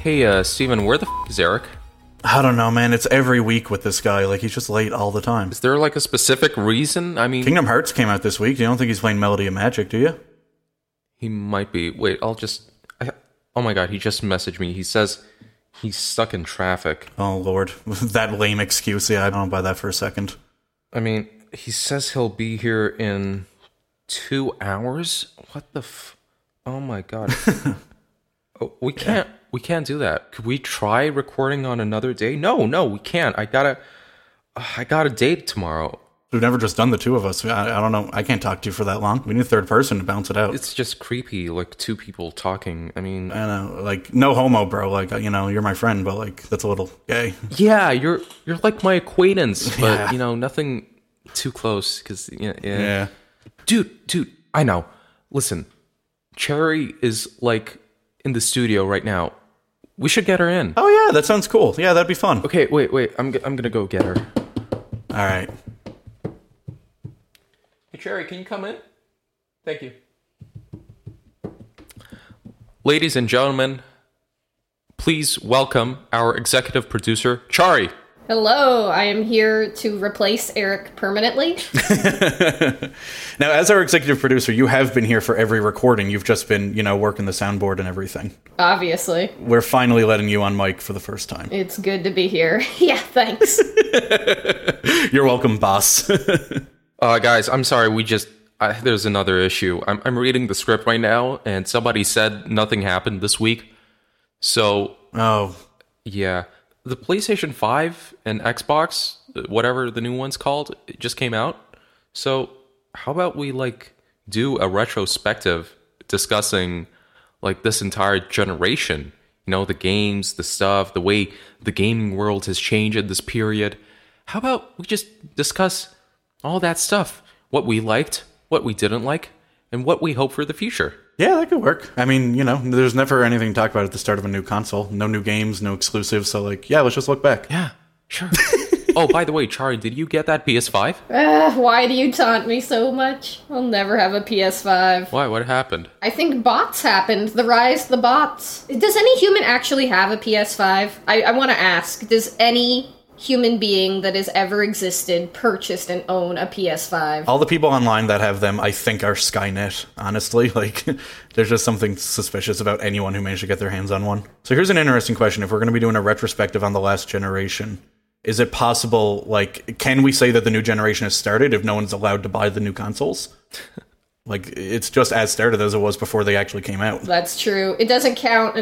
Hey, Steven, where the is Eric? I don't know, man. It's every week with this guy. Like, he's just late all the time. Is there, like, a specific reason? I mean... Kingdom Hearts came out this week. You don't think he's playing Melody of Magic, do you? He might be. Wait, oh my god, he just messaged me. He says he's stuck in traffic. Oh, Lord. That lame excuse. Yeah, I don't buy that for a second. I mean, he says he'll be here in 2 hours? What the Oh my god. Oh, we can't do that. Could we try recording on another day? No, we can't. I got a date tomorrow. We've never just done the two of us. I don't know. I can't talk to you for that long. We need a third person to bounce it out. It's just creepy, like two people talking. I mean... I know, like, no homo, bro. Like, you know, you're my friend, but, like, that's a little gay. Yeah, you're like my acquaintance, but, you know, nothing too close, because, yeah. Dude, I know. Listen, Cherry is, like, in the studio right now. We should get her in. Oh, yeah, that sounds cool. Yeah, that'd be fun. Okay, wait. I'm gonna go get her. All right. Hey, Cherry, can you come in? Thank you. Ladies and gentlemen, please welcome our executive producer, Chari. Hello, I am here to replace Eric permanently. Now, as our executive producer, you have been here for every recording. You've just been, you know, working the soundboard and everything. Obviously. We're finally letting you on mic for the first time. It's good to be here. Yeah, thanks. You're welcome, boss. Guys, I'm sorry, there's another issue. I'm reading the script right now, and somebody said nothing happened this week. So... Oh. Yeah. The PlayStation 5 and Xbox, whatever the new one's called, it just came out. So how about we, like, do a retrospective discussing, like, this entire generation? You know, the games, the stuff, the way the gaming world has changed in this period. How about we just discuss all that stuff? What we liked, what we didn't like, and what we hope for the future. Yeah, that could work. I mean, you know, there's never anything to talk about at the start of a new console. No new games, no exclusives. So, like, yeah, let's just look back. Yeah, sure. Oh, by the way, Chari, did you get that PS5? Why do you taunt me so much? I'll never have a PS5. Why? What happened? I think bots happened. The rise of the bots. Does any human actually have a PS5? I want to ask, does any human being that has ever existed purchased and own a PS5? All the people online that have them, I think, are Skynet, honestly. Like, there's just something suspicious about anyone who managed to get their hands on one. So here's an interesting question. If we're going to be doing a retrospective on the last generation, is it possible, like, can we say that the new generation has started if no one's allowed to buy the new consoles? Like, it's just as started as it was before they actually came out. That's true. It doesn't count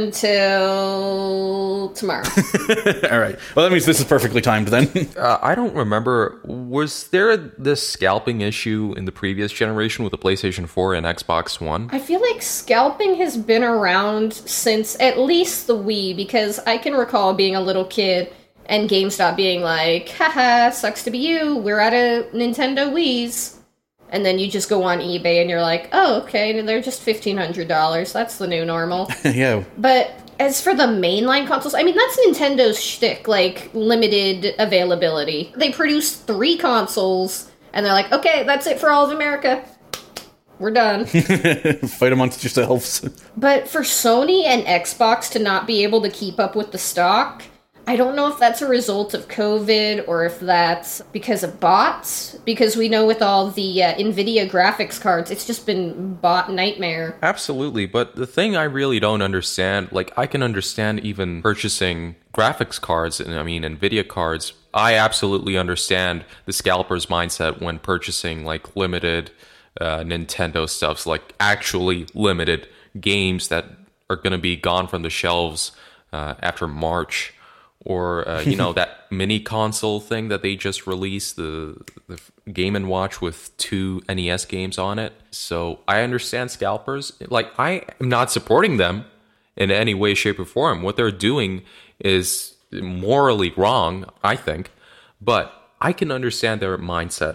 until tomorrow. All right. Well, that means this is perfectly timed then. I don't remember. Was there this scalping issue in the previous generation with the PlayStation 4 and Xbox One? I feel like scalping has been around since at least the Wii, because I can recall being a little kid and GameStop being like, haha, sucks to be you. We're out of Nintendo Wii's. And then you just go on eBay and you're like, oh, okay, they're just $1,500. That's the new normal. Yeah. But as for the mainline consoles, I mean, that's Nintendo's shtick, like, limited availability. They produce 3 consoles, and they're like, okay, that's it for all of America. We're done. Fight amongst yourselves. But for Sony and Xbox to not be able to keep up with the stock, I don't know if that's a result of COVID or if that's because of bots, because we know with all the NVIDIA graphics cards, it's just been bot nightmare. Absolutely, but the thing I really don't understand, like, I can understand even purchasing graphics cards, and I mean NVIDIA cards. I absolutely understand the scalper's mindset when purchasing, like, limited Nintendo stuffs, like actually limited games that are going to be gone from the shelves after March. Or, you know, that mini console thing that they just released, the Game & Watch with 2 NES games on it. So I understand scalpers. Like, I am not supporting them in any way, shape, or form. What they're doing is morally wrong, I think. But I can understand their mindset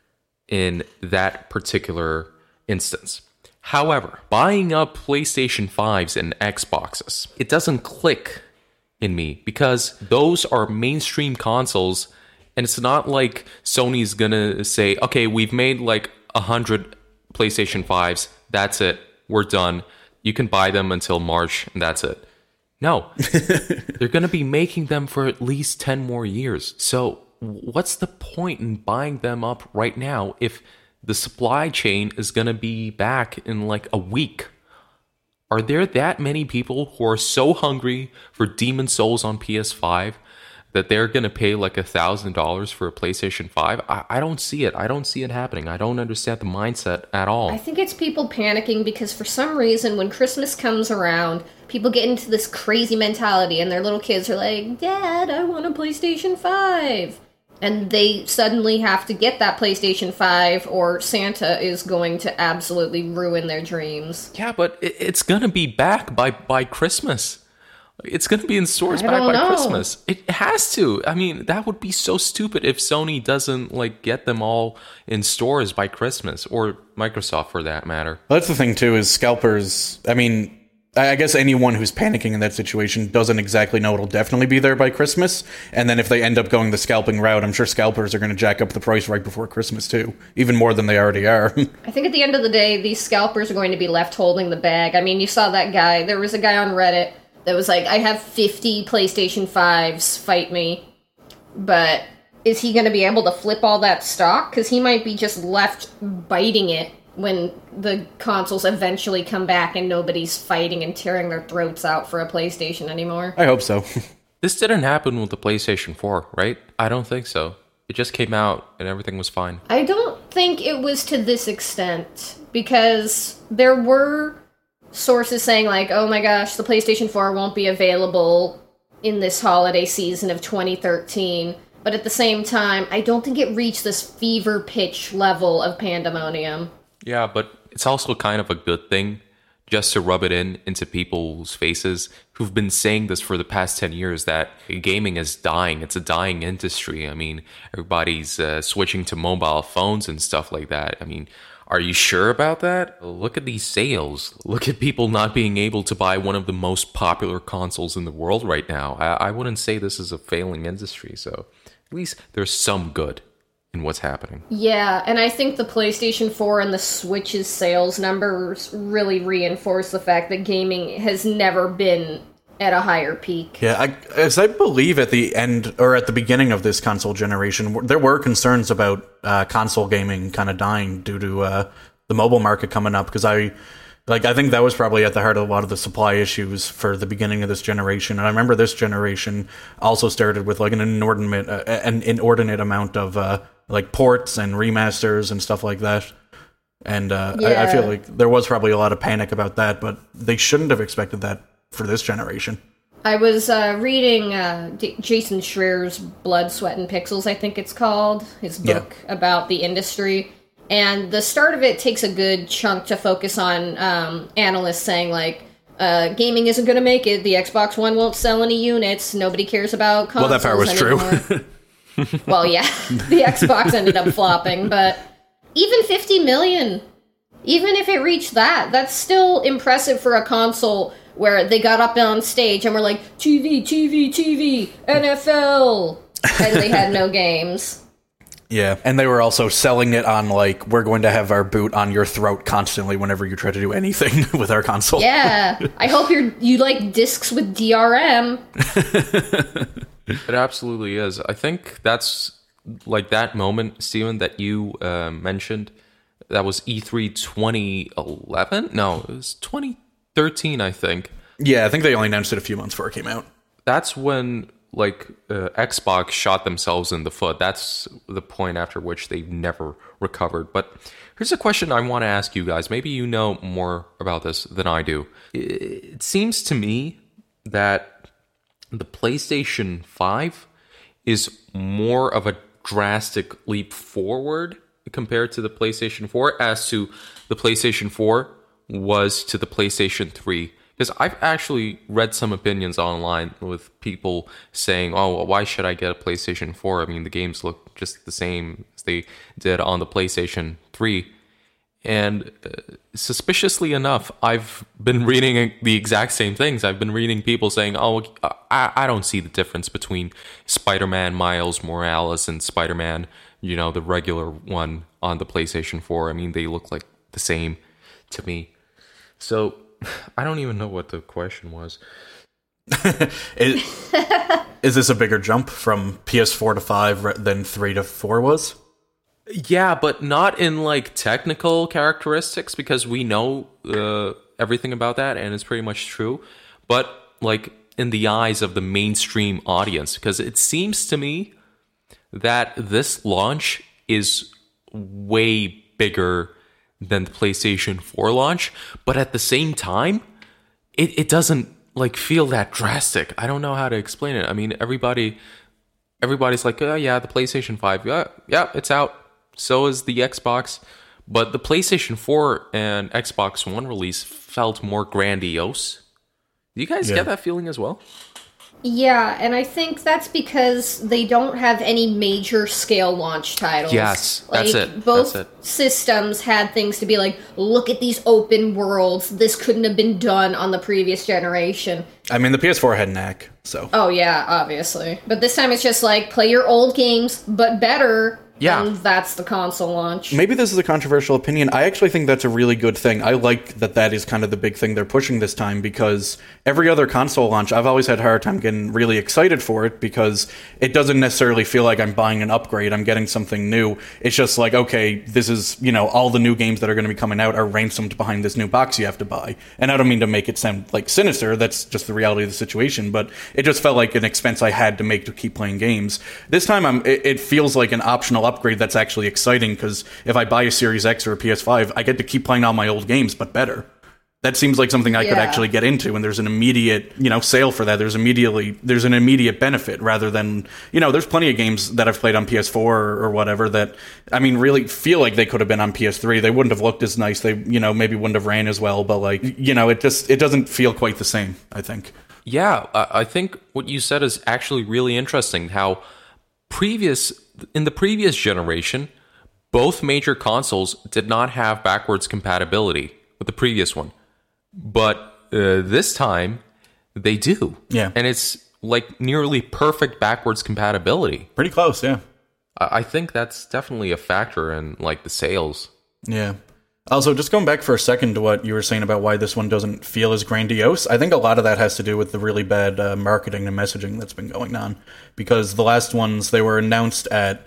in that particular instance. However, buying up PlayStation 5s and Xboxes, it doesn't click in me, because those are mainstream consoles, and it's not like Sony's gonna say, okay, we've made like 100 PlayStation 5s, that's it, we're done, you can buy them until March, and that's it. No. They're going to be making them for at least 10 more years. So what's the point in buying them up right now if the supply chain is going to be back in like a week? Are there that many people who are so hungry for Demon Souls on PS5 that they're going to pay like $1,000 for a PlayStation 5? I don't see it. I don't see it happening. I don't understand the mindset at all. I think it's people panicking because for some reason when Christmas comes around, people get into this crazy mentality and their little kids are like, Dad, I want a PlayStation 5. And they suddenly have to get that PlayStation 5 or Santa is going to absolutely ruin their dreams. Yeah, but it's going to be back by Christmas. It's going to be in stores back by Christmas. It has to. I mean, that would be so stupid if Sony doesn't like get them all in stores by Christmas, or Microsoft for that matter. Well, that's the thing too, is scalpers, I mean, I guess anyone who's panicking in that situation doesn't exactly know it'll definitely be there by Christmas. And then if they end up going the scalping route, I'm sure scalpers are going to jack up the price right before Christmas too, even more than they already are. I think at the end of the day, these scalpers are going to be left holding the bag. I mean, you saw that guy. There was a guy on Reddit that was like, I have 50 PlayStation 5s, fight me. But is he going to be able to flip all that stock? Because he might be just left biting it when the consoles eventually come back and nobody's fighting and tearing their throats out for a PlayStation anymore. I hope so. This didn't happen with the PlayStation 4, right? I don't think so. It just came out and everything was fine. I don't think it was to this extent, because there were sources saying like, oh my gosh, the PlayStation 4 won't be available in this holiday season of 2013. But at the same time, I don't think it reached this fever pitch level of pandemonium. Yeah, but it's also kind of a good thing just to rub it into people's faces who've been saying this for the past 10 years, that gaming is dying. It's a dying industry. I mean, everybody's switching to mobile phones and stuff like that. I mean, are you sure about that? Look at these sales. Look at people not being able to buy one of the most popular consoles in the world right now. I wouldn't say this is a failing industry, so at least there's some good in what's happening. Yeah, and I think the PlayStation 4 and the Switch's sales numbers really reinforce the fact that gaming has never been at a higher peak. Yeah, as I believe at the end, or at the beginning of this console generation, there were concerns about console gaming kind of dying due to the mobile market coming up, because I think that was probably at the heart of a lot of the supply issues for the beginning of this generation. And I remember this generation also started with like an inordinate amount of like ports and remasters and stuff like that. And I feel like there was probably a lot of panic about that, but they shouldn't have expected that for this generation. I was reading Jason Schreer's Blood, Sweat, and Pixels, I think it's called, his book about the industry. And the start of it takes a good chunk to focus on analysts saying, like, gaming isn't going to make it, the Xbox One won't sell any units, nobody cares about consoles. Well, that part was anymore. true. Well, yeah, the Xbox ended up flopping, but even 50 million, even if it reached that, that's still impressive for a console where they got up on stage and were like, TV, NFL, and they had no games. Yeah, and they were also selling it on, like, we're going to have our boot on your throat constantly whenever you try to do anything with our console. Yeah, I hope you like discs with DRM. It absolutely is. I think that's, like, that moment, Steven, that you mentioned, that was E3 2011? No, it was 2013, I think. Yeah, I think they only announced it a few months before it came out. That's when, like, Xbox shot themselves in the foot. That's the point after which they've never recovered. But here's a question I want to ask you guys. Maybe you know more about this than I do. It seems to me that the PlayStation 5 is more of a drastic leap forward compared to the PlayStation 4 as to the PlayStation 4 was to the PlayStation 3. Because I've actually read some opinions online with people saying, oh, well, why should I get a PlayStation 4? I mean, the games look just the same as they did on the PlayStation 3. And suspiciously enough, I've been reading the exact same things. I've been reading people saying, oh, I don't see the difference between Spider-Man Miles Morales and Spider-Man, the regular one on the PlayStation 4. I mean, they look like the same to me. So I don't even know what the question was. is, is this a bigger jump from PS4 to 5 than 3 to 4 was? Yeah, but not in like technical characteristics because we know everything about that and it's pretty much true. But like in the eyes of the mainstream audience, because it seems to me that this launch is way bigger than the PlayStation 4 launch, but at the same time, it doesn't like feel that drastic. I don't know how to explain it. I mean, everybody's like, oh yeah, the PlayStation 5, yeah, it's out. So is the Xbox. But the PlayStation 4 and Xbox One release felt more grandiose. Do you guys get that feeling as well? Yeah, and I think that's because they don't have any major scale launch titles. Yes, that's it. Both systems had things to be like, look at these open worlds. This couldn't have been done on the previous generation. I mean, the PS4 had knack, so. Oh yeah, obviously. But this time it's just like, play your old games, but better. Yeah. And that's the console launch. Maybe this is a controversial opinion. I actually think that's a really good thing. I like that is kind of the big thing they're pushing this time, because every other console launch, I've always had a hard time getting really excited for it because it doesn't necessarily feel like I'm buying an upgrade. I'm getting something new. It's just like, okay, this is, all the new games that are going to be coming out are ransomed behind this new box you have to buy. And I don't mean to make it sound like sinister. That's just the reality of the situation. But it just felt like an expense I had to make to keep playing games. This time, it feels like an optional upgrade that's actually exciting, because if I buy a Series X or a PS5, I get to keep playing all my old games, but better. That seems like something I could actually get into, and there's an immediate, sale for that. There's an immediate benefit, rather than, there's plenty of games that I've played on PS4 or whatever that, I mean, really feel like they could have been on PS3. They wouldn't have looked as nice. They, maybe wouldn't have ran as well, but like, it doesn't feel quite the same, I think. Yeah, I think what you said is actually really interesting, how in the previous generation, both major consoles did not have backwards compatibility with the previous one. But this time, they do. Yeah. And it's like nearly perfect backwards compatibility. Pretty close, yeah. I think that's definitely a factor in like the sales. Yeah. Also, just going back for a second to what you were saying about why this one doesn't feel as grandiose, I think a lot of that has to do with the really bad marketing and messaging that's been going on. Because the last ones, they were announced at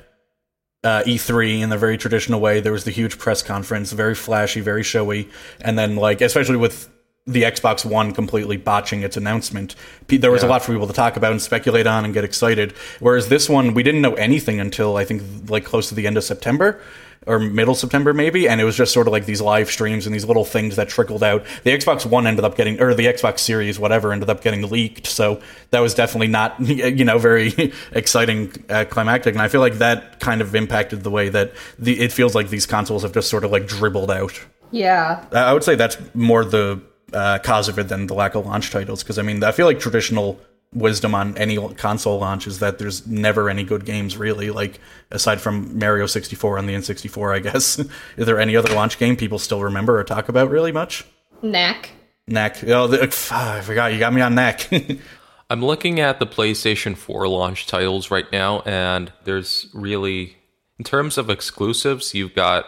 E3 in the very traditional way. There was the huge press conference, very flashy, very showy, and then, like, especially with the Xbox One completely botching its announcement, there was a lot for people to talk about and speculate on and get excited. Whereas this one, we didn't know anything until, I think, like, close to the end of September, or middle September maybe, and it was just sort of like these live streams and these little things that trickled out. The Xbox One ended up getting, or the Xbox Series, whatever, ended up getting leaked, so that was definitely not, very exciting, climactic, and I feel like that kind of impacted the way that it feels like these consoles have just sort of like dribbled out. Yeah. I would say that's more the cause of it than the lack of launch titles, because I mean, I feel like traditional wisdom on any console launch is that there's never any good games, really, like aside from Mario 64 on the N64, I guess. Is there any other launch game people still remember or talk about really much? Knack. Oh, I forgot, you got me on Knack. I'm looking at the PlayStation 4 launch titles right now, and there's really, in terms of exclusives, you've got,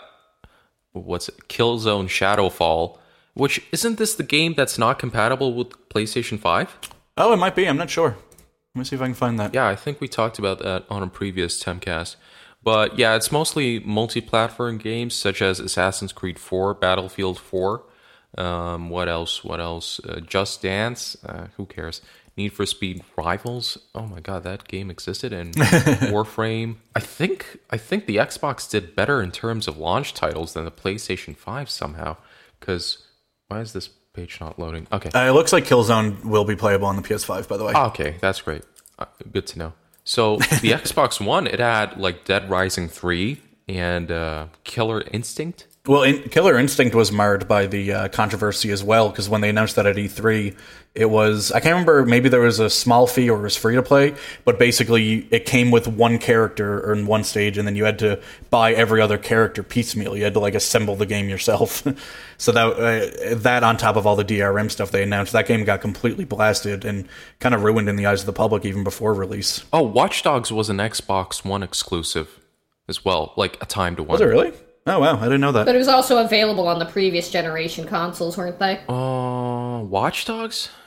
Killzone Shadowfall, which, isn't this the game that's not compatible with PlayStation 5? Oh, it might be. I'm not sure. Let me see if I can find that. Yeah, I think we talked about that on a previous Temcast. But yeah, it's mostly multi-platform games such as Assassin's Creed 4, Battlefield 4. What else? Just Dance. Who cares? Need for Speed Rivals. Oh my god, that game existed. And Warframe. I think the Xbox did better in terms of launch titles than the PlayStation 5 somehow. Because why is this page not loading? Okay. It looks like Killzone will be playable on the PS5, by the way. Oh, okay, that's great. Good to know. So the Xbox One, it had like Dead Rising 3 and Killer Instinct. Well, Killer Instinct was marred by the controversy as well, because when they announced that at E3, it was, I can't remember, maybe there was a small fee or it was free to play, but basically it came with one character or in one stage, and then you had to buy every other character piecemeal. You had to like assemble the game yourself. So that on top of all the DRM stuff they announced, that game got completely blasted and kind of ruined in the eyes of the public even before release. Oh, Watch Dogs was an Xbox One exclusive as well, like a timed one. Was it really? Oh, wow, I didn't know that. But it was also available on the previous generation consoles, weren't they? Watch Dogs?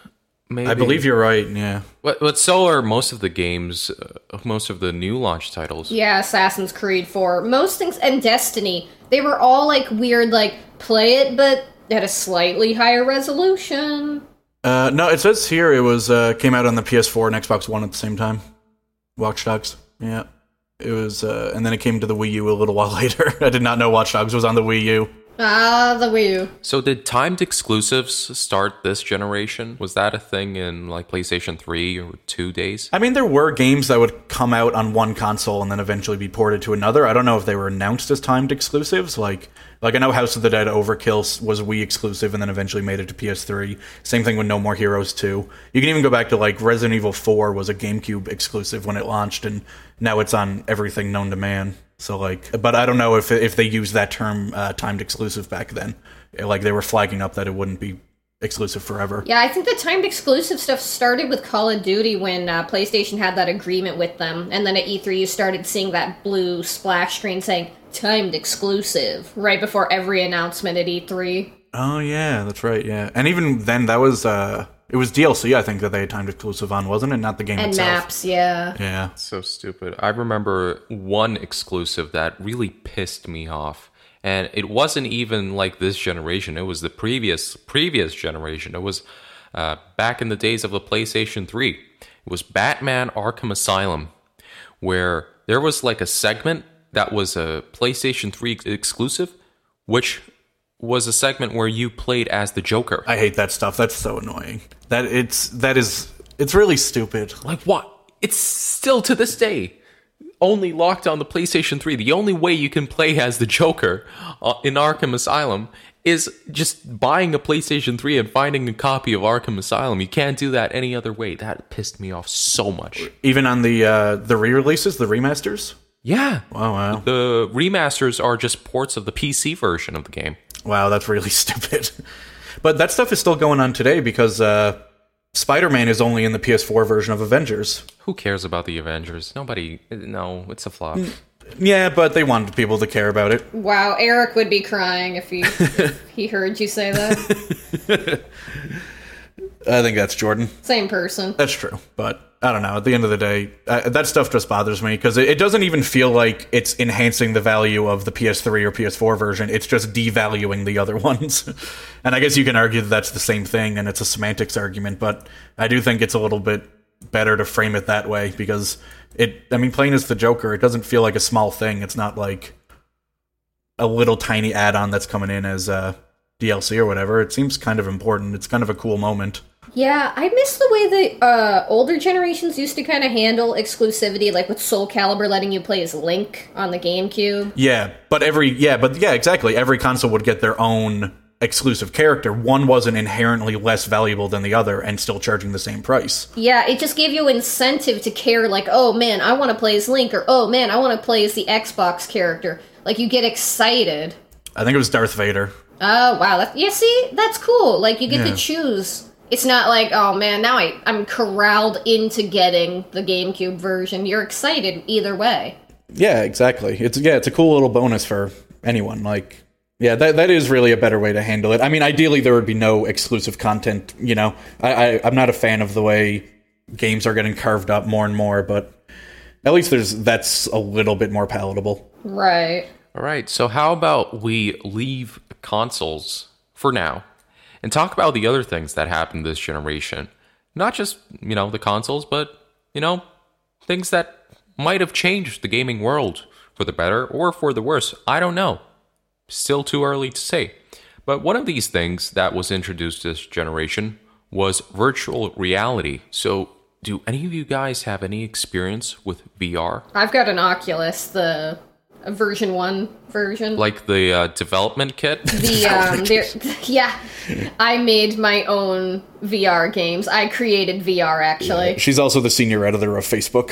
Maybe. I believe you're right, yeah. But so are most of the games, most of the new launch titles. Yeah, Assassin's Creed 4. Most things, and Destiny, they were all like weird, like play it, but at a slightly higher resolution. No, it says here it was came out on the PS4 and Xbox One at the same time. Watch Dogs, yeah. It was, and then it came to the Wii U a little while later. I did not know Watch Dogs was on the Wii U. Ah, the Wii U. So did timed exclusives start this generation? Was that a thing in like PlayStation 3 or 2 days? I mean, there were games that would come out on one console and then eventually be ported to another. I don't know if they were announced as timed exclusives. Like I know House of the Dead Overkill was Wii exclusive and then eventually made it to PS3. Same thing with No More Heroes 2. You can even go back to like Resident Evil 4 was a GameCube exclusive when it launched, and now it's on everything known to man. So like, but I don't know if they used that term timed exclusive back then. Like they were flagging up that it wouldn't be exclusive forever. Yeah, I think the timed exclusive stuff started with Call of Duty when PlayStation had that agreement with them, and then at E3 you started seeing that blue splash screen saying timed exclusive right before every announcement at E3. Oh yeah, that's right. Yeah, and even then that was it was DLC, I think, that they had timed exclusive on, wasn't it? Not the game and itself. And maps, yeah. Yeah. So stupid. I remember one exclusive that really pissed me off. And it wasn't even like this generation. It was the previous generation. It was back in the days of the PlayStation 3. It was Batman Arkham Asylum, where there was like a segment that was a PlayStation 3 exclusive, which was a segment where you played as the Joker. I hate that stuff. That's so annoying. It's really stupid. Like what? It's still to this day only locked on the PlayStation 3. The only way you can play as the Joker in Arkham Asylum is just buying a PlayStation 3 and finding a copy of Arkham Asylum. You can't do that any other way. That pissed me off so much. Even on the re-releases, the remasters? Yeah. Oh, wow. The remasters are just ports of the PC version of the game. Wow, that's really stupid. But that stuff is still going on today because Spider-Man is only in the PS4 version of Avengers. Who cares about the Avengers? Nobody. No, it's a flop. Yeah, but they wanted people to care about it. Wow, Eric would be crying if he heard you say that. I think that's Jordan. Same person. That's true, but I don't know. At the end of the day, that stuff just bothers me because it doesn't even feel like it's enhancing the value of the PS3 or PS4 version. It's just devaluing the other ones. And I guess you can argue that that's the same thing and it's a semantics argument, but I do think it's a little bit better to frame it that way because playing as the Joker, it doesn't feel like a small thing. It's not like a little tiny add-on that's coming in as DLC or whatever. It seems kind of important. It's kind of a cool moment. Yeah, I miss the way the older generations used to kind of handle exclusivity, like with Soul Calibur letting you play as Link on the GameCube. Yeah, exactly. Every console would get their own exclusive character. One wasn't inherently less valuable than the other and still charging the same price. Yeah, it just gave you incentive to care, like, oh man, I want to play as Link, or oh man, I want to play as the Xbox character. Like, you get excited. I think it was Darth Vader. Oh, wow. That's cool. Like, you get to choose. It's not like, oh man, now I'm corralled into getting the GameCube version. You're excited either way. Yeah, exactly. It's a cool little bonus for anyone. Like, yeah, that is really a better way to handle it. I mean, ideally there would be no exclusive content. You know, I'm not a fan of the way games are getting carved up more and more, but at least that's a little bit more palatable. Right. All right. So how about we leave consoles for now? And talk about the other things that happened this generation. Not just, the consoles, but, things that might have changed the gaming world for the better or for the worse. I don't know. Still too early to say. But one of these things that was introduced this generation was virtual reality. So do any of you guys have any experience with VR? I've got an Oculus, the version 1 version. Like the development kit? Yeah. I made my own VR games. I created VR, actually. Yeah. She's also the senior editor of Facebook.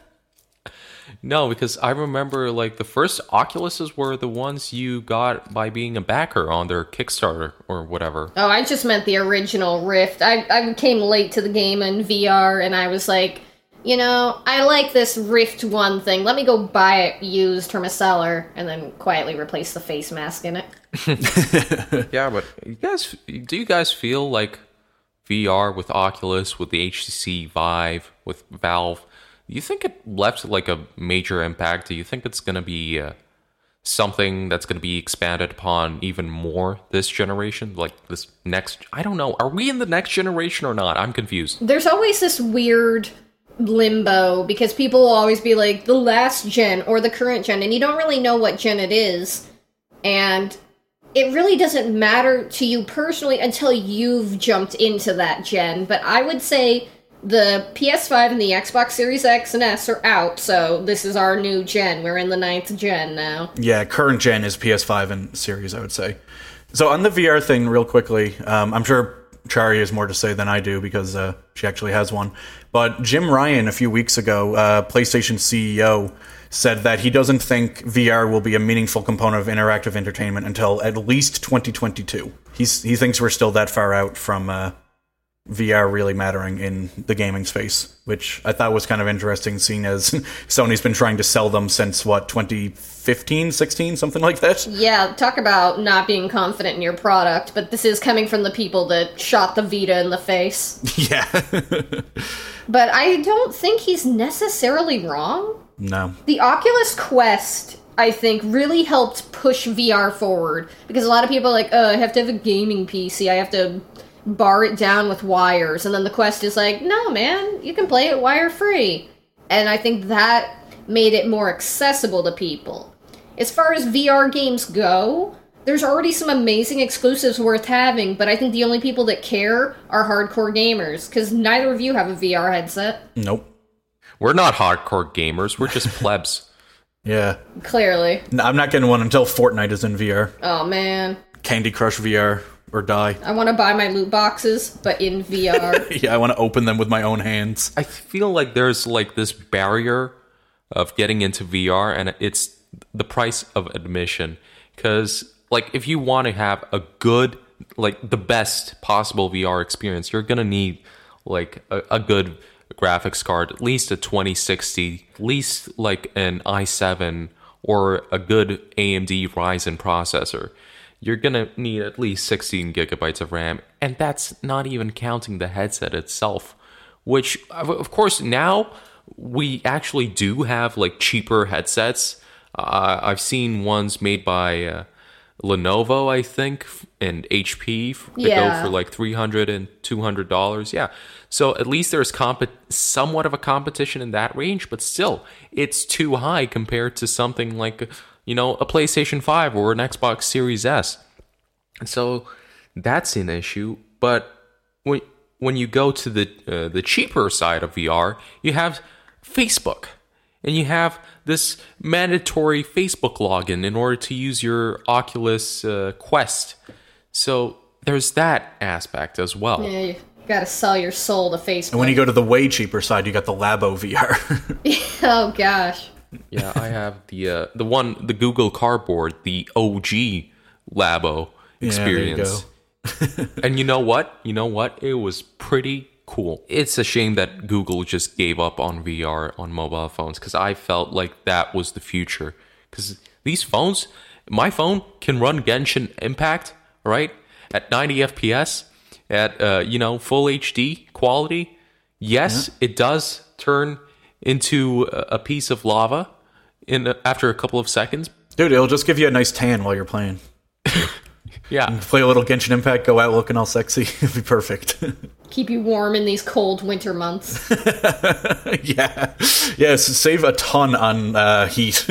No, because I remember, like, the first Oculuses were the ones you got by being a backer on their Kickstarter or whatever. Oh, I just meant the original Rift. I came late to the game in VR, and I was like, I like this Rift 1 thing. Let me go buy it used from a seller, and then quietly replace the face mask in it. Yeah, but do you guys feel like VR with Oculus, with the HTC Vive, with Valve, do you think it left like a major impact? Do you think it's going to be something that's going to be expanded upon even more this generation? Like this next, I don't know. Are we in the next generation or not? I'm confused. There's always this weird limbo because people will always be like the last gen or the current gen, and you don't really know what gen it is. And it really doesn't matter to you personally until you've jumped into that gen. But I would say the PS5 and the Xbox Series X and S are out, so this is our new gen. We're in the 9th gen now. Yeah, current gen is PS5 and Series, I would say. So on the VR thing, real quickly, I'm sure Chari has more to say than I do because she actually has one. But Jim Ryan, a few weeks ago, PlayStation CEO, said that he doesn't think VR will be a meaningful component of interactive entertainment until at least 2022. He thinks we're still that far out from VR really mattering in the gaming space, which I thought was kind of interesting, seeing as Sony's been trying to sell them since, 2015, 16, something like that? Yeah, talk about not being confident in your product, but this is coming from the people that shot the Vita in the face. Yeah. But I don't think he's necessarily wrong. No. The Oculus Quest, I think, really helped push VR forward, because a lot of people are like, oh, I have to have a gaming PC, I have to bar it down with wires, and then the Quest is like, no man, you can play it wire-free. And I think that made it more accessible to people. As far as VR games go, there's already some amazing exclusives worth having, but I think the only people that care are hardcore gamers, because neither of you have a VR headset. Nope. We're not hardcore gamers, we're just plebs. Yeah. Clearly. No, I'm not getting one until Fortnite is in VR. Oh man. Candy Crush VR or die. I want to buy my loot boxes, but in VR. Yeah, I want to open them with my own hands. I feel like there's like this barrier of getting into VR, and it's the price of admission. Because like if you want to have a good, like the best possible VR experience, you're gonna need like a good graphics card, at least a 2060, at least like an i7 or a good AMD Ryzen processor. You're gonna need at least 16 gigabytes of RAM, and that's not even counting the headset itself, which of course now we actually do have like cheaper headsets. I've seen ones made by Lenovo, I think, and HP that go for like $300 and $200. Yeah, so at least there's somewhat of a competition in that range, but still, it's too high compared to something like, you know, a PlayStation 5 or an Xbox Series S. And so that's an issue. But when you go to the cheaper side of VR, you have Facebook, and you have this mandatory Facebook login in order to use your Oculus Quest. So there's that aspect as well. Yeah, you gotta sell your soul to Facebook. And when you go to the way cheaper side, you got the Labo VR. Oh gosh. Yeah, I have the Google Cardboard, the OG Labo experience. Yeah, there you go. And you know what? It was pretty cool. It's a shame that Google just gave up on VR on mobile phones, because I felt like that was the future. Because these phones, my phone can run Genshin Impact, right, at 90 FPS, at full HD quality. Yes, It does turn into a piece of lava after a couple of seconds. Dude, it'll just give you a nice tan while you're playing. Yeah. Play a little Genshin Impact, go out looking all sexy. It'll be perfect. Keep you warm in these cold winter months. Yeah. Yes, save a ton on heat.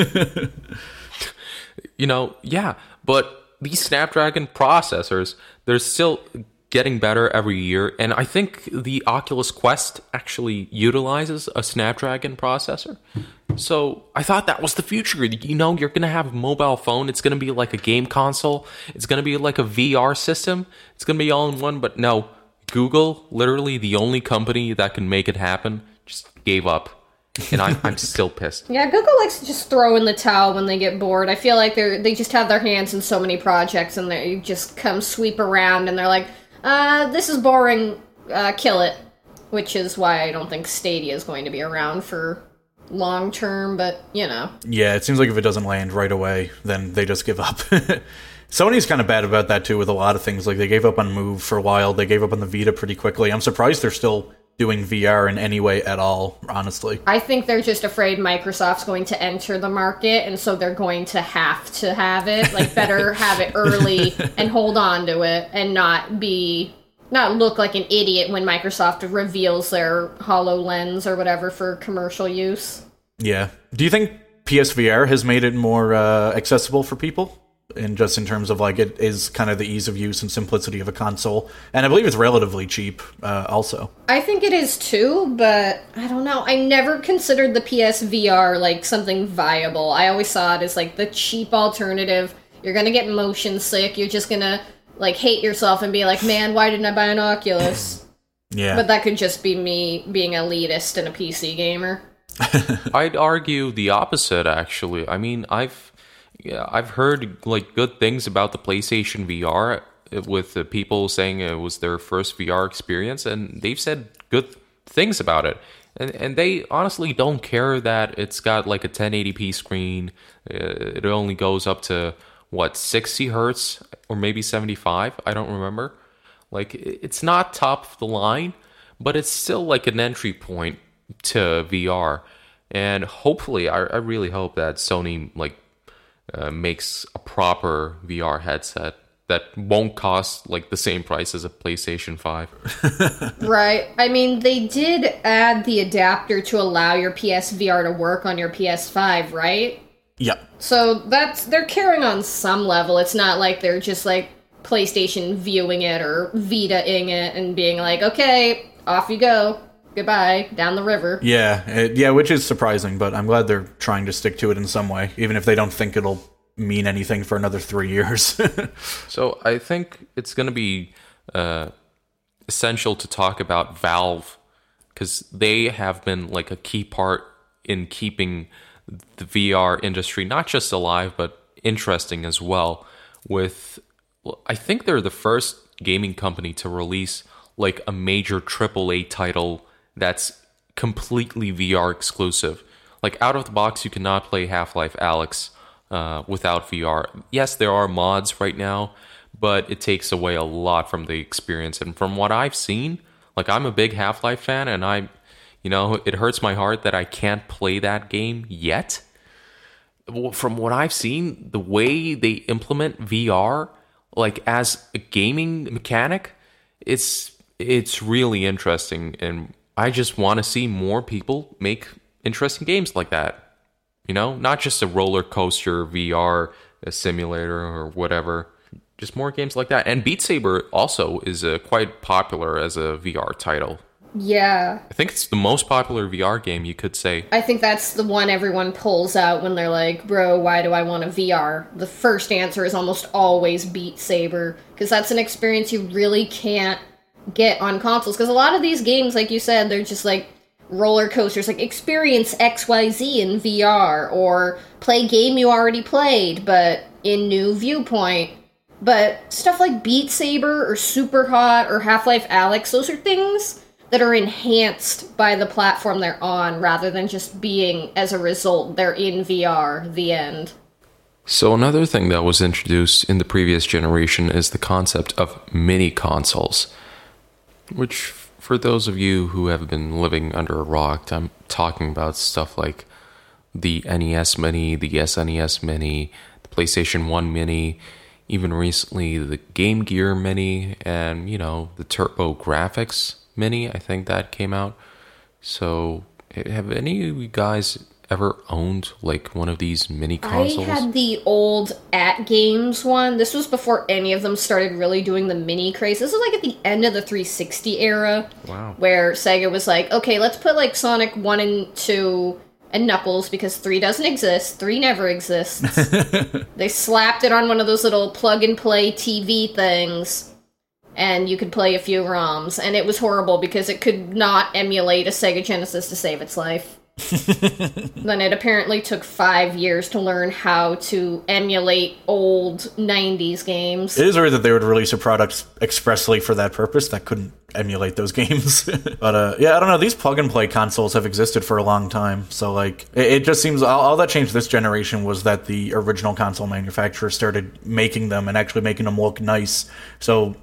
Yeah. But these Snapdragon processors, they're still getting better every year. And I think the Oculus Quest actually utilizes a Snapdragon processor. So I thought that was the future. You're going to have a mobile phone. It's going to be like a game console. It's going to be like a VR system. It's going to be all in one. But no, Google, literally the only company that can make it happen, just gave up. And I'm still pissed. Yeah, Google likes to just throw in the towel when they get bored. I feel like they just have their hands in so many projects, and they just come sweep around, and they're like, this is boring, kill it. Which is why I don't think Stadia is going to be around for long term, but, Yeah, it seems like if it doesn't land right away, then they just give up. Sony's kind of bad about that too with a lot of things. Like they gave up on Move for a while. They gave up on the Vita pretty quickly. I'm surprised they're still doing VR in any way at all, honestly. I think they're just afraid Microsoft's going to enter the market, and so they're going to have it. Like, better have it early and hold on to it and not look like an idiot when Microsoft reveals their HoloLens or whatever for commercial use. Yeah. Do you think PSVR has made it more accessible for people? In terms of like it is kind of the ease of use and simplicity of a console, and I believe it's relatively cheap also. I think it is too, but I don't know. I never considered the PSVR like something viable. I always saw it as like the cheap alternative. You're gonna get motion sick. You're just gonna like hate yourself and be like, man, why didn't I buy an Oculus? Yeah, but that could just be me being elitist and a PC gamer. I'd argue the opposite, actually. I mean, I've heard like good things about the PlayStation VR with the people saying it was their first VR experience, and they've said good things about it. And they honestly don't care that it's got like a 1080p screen. It only goes up to, 60 hertz or maybe 75? I don't remember. Like, it's not top of the line, but it's still like an entry point to VR. And hopefully, I really hope that Sony like makes a proper VR headset that won't cost like the same price as a PlayStation 5. Right. I mean, they did add the adapter to allow your PSVR to work on your PS5, right? Yep. So they're caring on some level. It's not like they're just like PlayStation viewing it or Vita-ing it and being like, okay, off you go. Goodbye, down the river. Yeah, which is surprising, but I'm glad they're trying to stick to it in some way, even if they don't think it'll mean anything for another 3 years. So I think it's going to be essential to talk about Valve, because they have been like a key part in keeping the VR industry not just alive, but interesting as well. I think they're the first gaming company to release like a major AAA title that's completely VR exclusive. Like, out of the box, you cannot play Half-Life Alyx without VR. Yes, there are mods right now, but it takes away a lot from the experience. And from what I've seen, like, I'm a big Half-Life fan, and it hurts my heart that I can't play that game yet. From what I've seen, the way they implement VR, like, as a gaming mechanic, it's really interesting, and I just want to see more people make interesting games like that. Not just a roller coaster VR, a simulator, or whatever. Just more games like that. And Beat Saber also is quite popular as a VR title. Yeah. I think it's the most popular VR game, you could say. I think that's the one everyone pulls out when they're like, bro, why do I want a VR? The first answer is almost always Beat Saber, because that's an experience you really can't get on consoles. Because a lot of these games, like you said, they're just like roller coasters, like experience XYZ in VR, or play game you already played, but in new viewpoint. But stuff like Beat Saber, or Super Hot, or Half-Life Alyx, those are things that are enhanced by the platform they're on, rather than just being, as a result, they're in VR, the end. So another thing that was introduced in the previous generation is the concept of mini consoles, which, for those of you who have been living under a rock, I'm talking about stuff like the NES Mini, the SNES Mini, the PlayStation 1 Mini, even recently the Game Gear Mini, and, the TurboGrafx Mini, I think that came out. So, have any of you guys ever owned like one of these mini consoles? I had the old At Games one. This was before any of them started really doing the mini craze. This was like at the end of the 360 era. Wow. Where Sega was like, okay, let's put like Sonic 1 and 2 and Knuckles, because 3 doesn't exist. 3 never exists. They slapped it on one of those little plug-and-play TV things, and you could play a few ROMs. And it was horrible because it could not emulate a Sega Genesis to save its life. Then it apparently took 5 years to learn how to emulate old 90s games. It is weird that they would release a product expressly for that purpose that couldn't emulate those games. But yeah, I don't know. These plug-and-play consoles have existed for a long time. So, like, it just seems all that changed this generation was that the original console manufacturer started making them and actually making them look nice. So,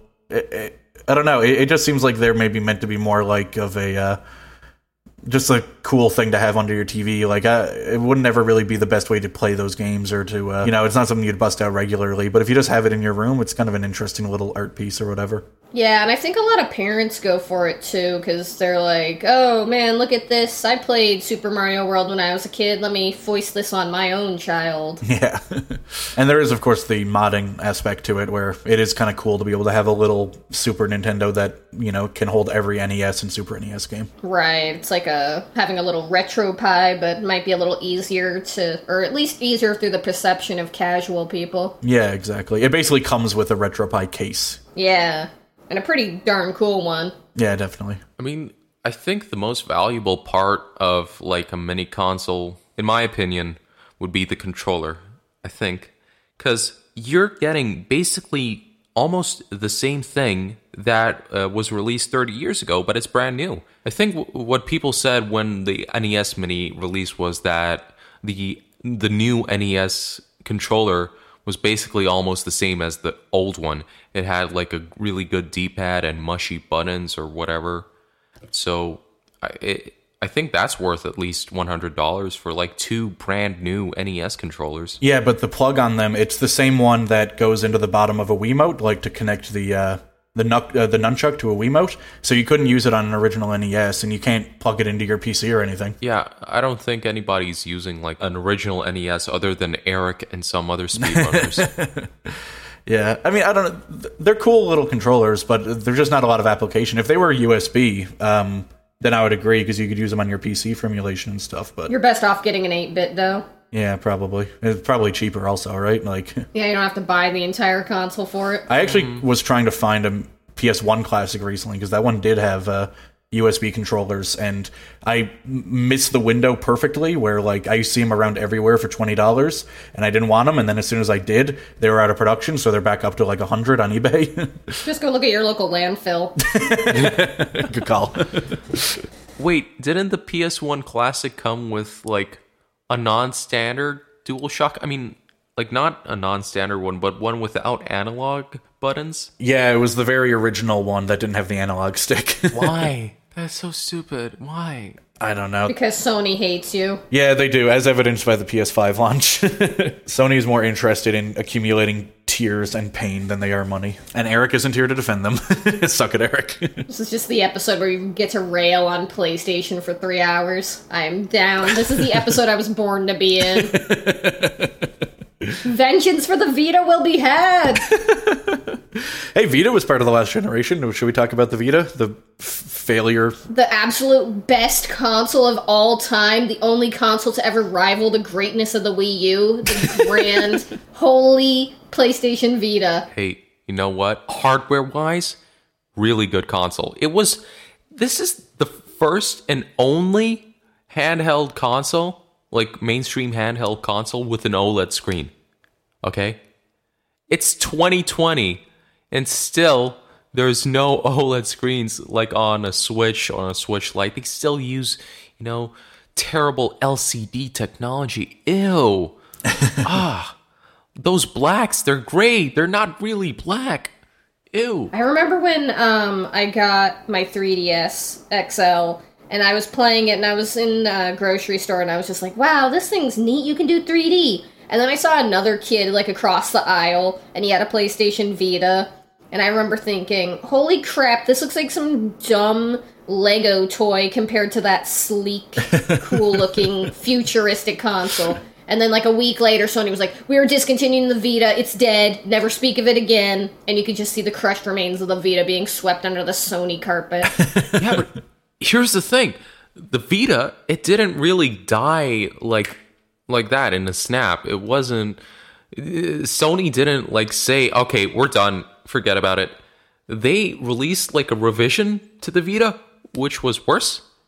I don't know. It just seems like they're maybe meant to be more like of a... just a cool thing to have under your TV. Like, it wouldn't ever really be the best way to play those games or to, it's not something you'd bust out regularly. But if you just have it in your room, it's kind of an interesting little art piece or whatever. Yeah, and I think a lot of parents go for it too, because they're like, oh man, look at this. I played Super Mario World when I was a kid. Let me foist this on my own child. Yeah. And there is, of course, the modding aspect to it, where it is kind of cool to be able to have a little Super Nintendo that, can hold every NES and Super NES game. Right. It's like having a little RetroPie, but might be a little easier to, or at least easier through the perception of casual people. Yeah, exactly. It basically comes with a RetroPie case. Yeah. And a pretty darn cool one. Yeah, definitely. I mean, I think the most valuable part of, like, a mini console, in my opinion, would be the controller, I think. Because you're getting basically almost the same thing that was released 30 years ago, but it's brand new. I think what people said when the NES Mini release was that the new NES controller was basically almost the same as the old one. It had like a really good D-pad and mushy buttons or whatever. So I think that's worth at least $100 for like 2 brand new NES controllers. Yeah, but the plug on them, it's the same one that goes into the bottom of a Wiimote, like to connect the nunchuck to a Wiimote. So you couldn't use it on an original NES, and you can't plug it into your PC or anything. Yeah, I don't think anybody's using like an original NES other than Eric and some other speedrunners. Yeah, I mean, I don't know. They're cool little controllers, but there's just not a lot of application. If they were USB, then I would agree, because you could use them on your PC for emulation and stuff. But you're best off getting an 8-bit, though. Yeah, probably. It's probably cheaper also, right? Like, yeah, you don't have to buy the entire console for it. I actually was trying to find a PS1 Classic recently, because that one did have USB controllers, and I missed the window perfectly where, like, I see them around everywhere for $20, and I didn't want them, and then as soon as I did, they were out of production, so they're back up to like $100 on eBay. Just go look at your local landfill. Good call. Wait, didn't the PS1 Classic come with like a non-standard DualShock? I mean, like, not a non-standard one, but one without analog buttons? Yeah, it was the very original one that didn't have the analog stick. Why? That's so stupid. Why? I don't know. Because Sony hates you. Yeah, they do, as evidenced by the PS5 launch. Sony is more interested in accumulating tears and pain than they are money. And Eric isn't here to defend them. Suck it, Eric. This is just the episode where you get to rail on PlayStation for 3 hours. I'm down. This is the episode I was born to be in. Vengeance for the Vita will be had! Hey, Vita was part of the last generation. Should we talk about the Vita? The failure? The absolute best console of all time. The only console to ever rival the greatness of the Wii U. The grand, holy PlayStation Vita. Hey, you know what? Hardware-wise, really good console. This is the first and only handheld console, like mainstream handheld console with an OLED screen. Okay? It's 2020, and still there's no OLED screens like on a Switch or on a Switch Lite. They still use, terrible LCD technology. Ew. Those blacks, they're gray. They're not really black. Ew. I remember when I got my 3DS XL, and I was playing it, and I was in a grocery store, and I was just like, wow, this thing's neat, you can do 3D. And then I saw another kid, like, across the aisle, and he had a PlayStation Vita, and I remember thinking, holy crap, this looks like some dumb Lego toy compared to that sleek, cool-looking, futuristic console. And then, like, a week later, Sony was like, we're discontinuing the Vita, it's dead, never speak of it again. And you could just see the crushed remains of the Vita being swept under the Sony carpet. Yeah, but here's the thing. The Vita, it didn't really die like that in a snap. It wasn't... Sony didn't, like, say, okay, we're done, forget about it. They released, like, a revision to the Vita, which was worse.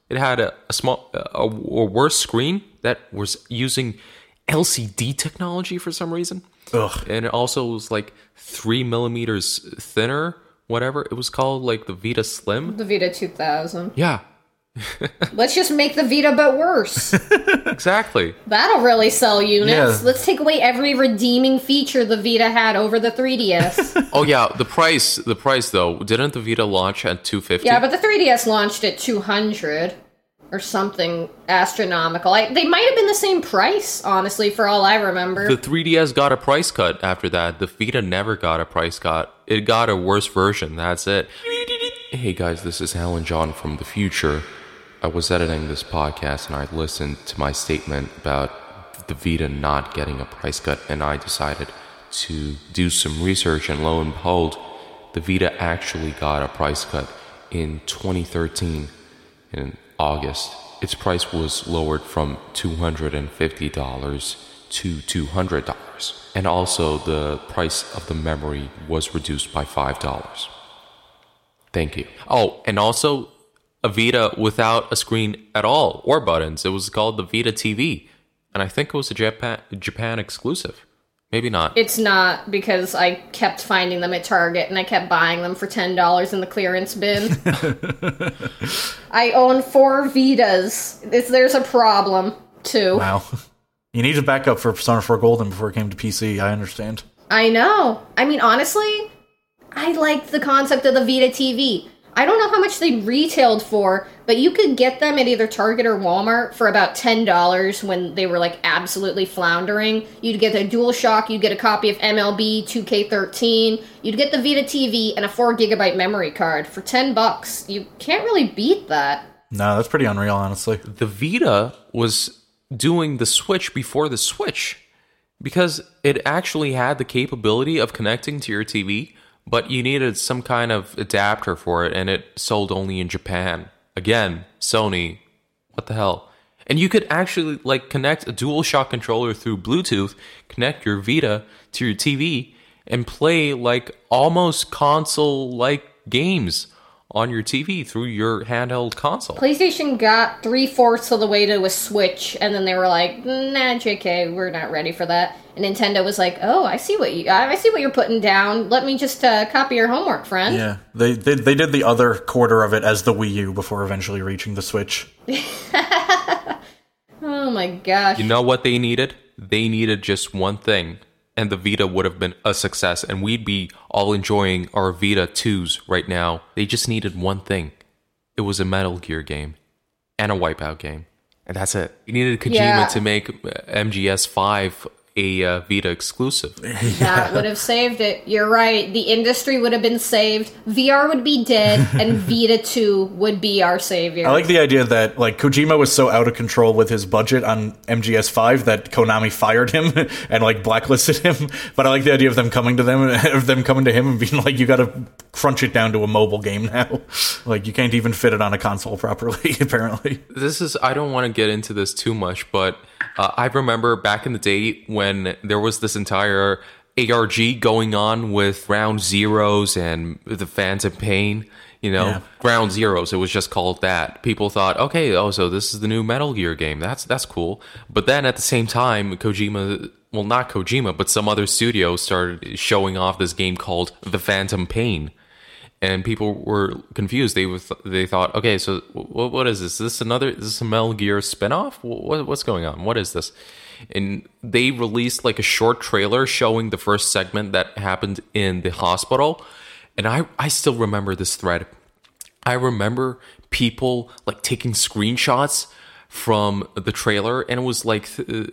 It had a worse screen that was using LCD technology for some reason. Ugh. And it also was like 3 millimeters thinner, whatever. It was called like the Vita Slim. The Vita 2000. Yeah, Let's just make the Vita but worse. exactly. That'll really sell units. Yeah. Let's take away every redeeming feature the Vita had over the 3DS. Oh yeah, the price though. Didn't the Vita launch at $250? Yeah, but the 3DS launched at $200 or something astronomical. They might have been the same price, honestly, for all I remember. The 3DS got a price cut after that. The Vita never got a price cut. It got a worse version. That's it. Hey guys, this is Alan John from the future. I was editing this podcast and I listened to my statement about the Vita not getting a price cut, and I decided to do some research, and lo and behold, the Vita actually got a price cut in 2013 in August. Its price was lowered from $250 to $200, and also the price of the memory was reduced by $5. Thank you. Oh, and also a Vita without a screen at all or buttons. It was called the Vita TV, and I think it was a Japan exclusive. Maybe not. It's not, because I kept finding them at Target and I kept buying them for $10 in the clearance bin. I own 4 Vitas. There's a problem, too. Wow. You need a backup for Persona 4 Golden before it came to PC, I understand. I know. I mean, honestly, I liked the concept of the Vita TV. I don't know how much they retailed for, but you could get them at either Target or Walmart for about $10 when they were like absolutely floundering. You'd get a DualShock, you'd get a copy of MLB 2K13, you'd get the Vita TV and a 4GB memory card for $10. You can't really beat that. No, that's pretty unreal, honestly. The Vita was doing the Switch before the Switch, because it actually had the capability of connecting to your TV, but you needed some kind of adapter for it, and it sold only in Japan. Again, Sony, what the hell? And you could actually like connect a DualShock controller through Bluetooth, connect your Vita to your TV, and play like almost console-like games on your TV through your handheld console. PlayStation got 3/4 of the way to a Switch, and then they were like, "Nah, JK, we're not ready for that." And Nintendo was like, "Oh, I see what you're putting down. Let me just copy your homework, friend." Yeah, they did the other quarter of it as the Wii U before eventually reaching the Switch. Oh my gosh. You know what they needed? They needed just one thing, and the Vita would have been a success, and we'd be all enjoying our Vita 2s right now. They just needed one thing. It was a Metal Gear game and a Wipeout game, and that's it. You needed Kojima to make MGS5 a Vita exclusive. That would have saved it. You're right. The industry would have been saved. VR would be dead, and Vita 2 would be our savior. I like the idea that like Kojima was so out of control with his budget on MGS5 that Konami fired him and like blacklisted him. But I like the idea of them coming to him and being like, "You got to crunch it down to a mobile game now. Like you can't even fit it on a console properly." Apparently, I don't want to get into this too much, but I remember back in the day when there was this entire ARG going on with Ground Zeroes and the Phantom Pain, Ground Zeroes, it was just called that. People thought, okay, so this is the new Metal Gear game. That's cool. But then at the same time, Kojima, well, not Kojima, but some other studio started showing off this game called The Phantom Pain. And people were confused. They thought, okay, so what is this? Is this a Metal Gear spinoff? What's going on? What is this? And they released like a short trailer showing the first segment that happened in the hospital. And I still remember this thread. I remember people like taking screenshots from the trailer, and it was like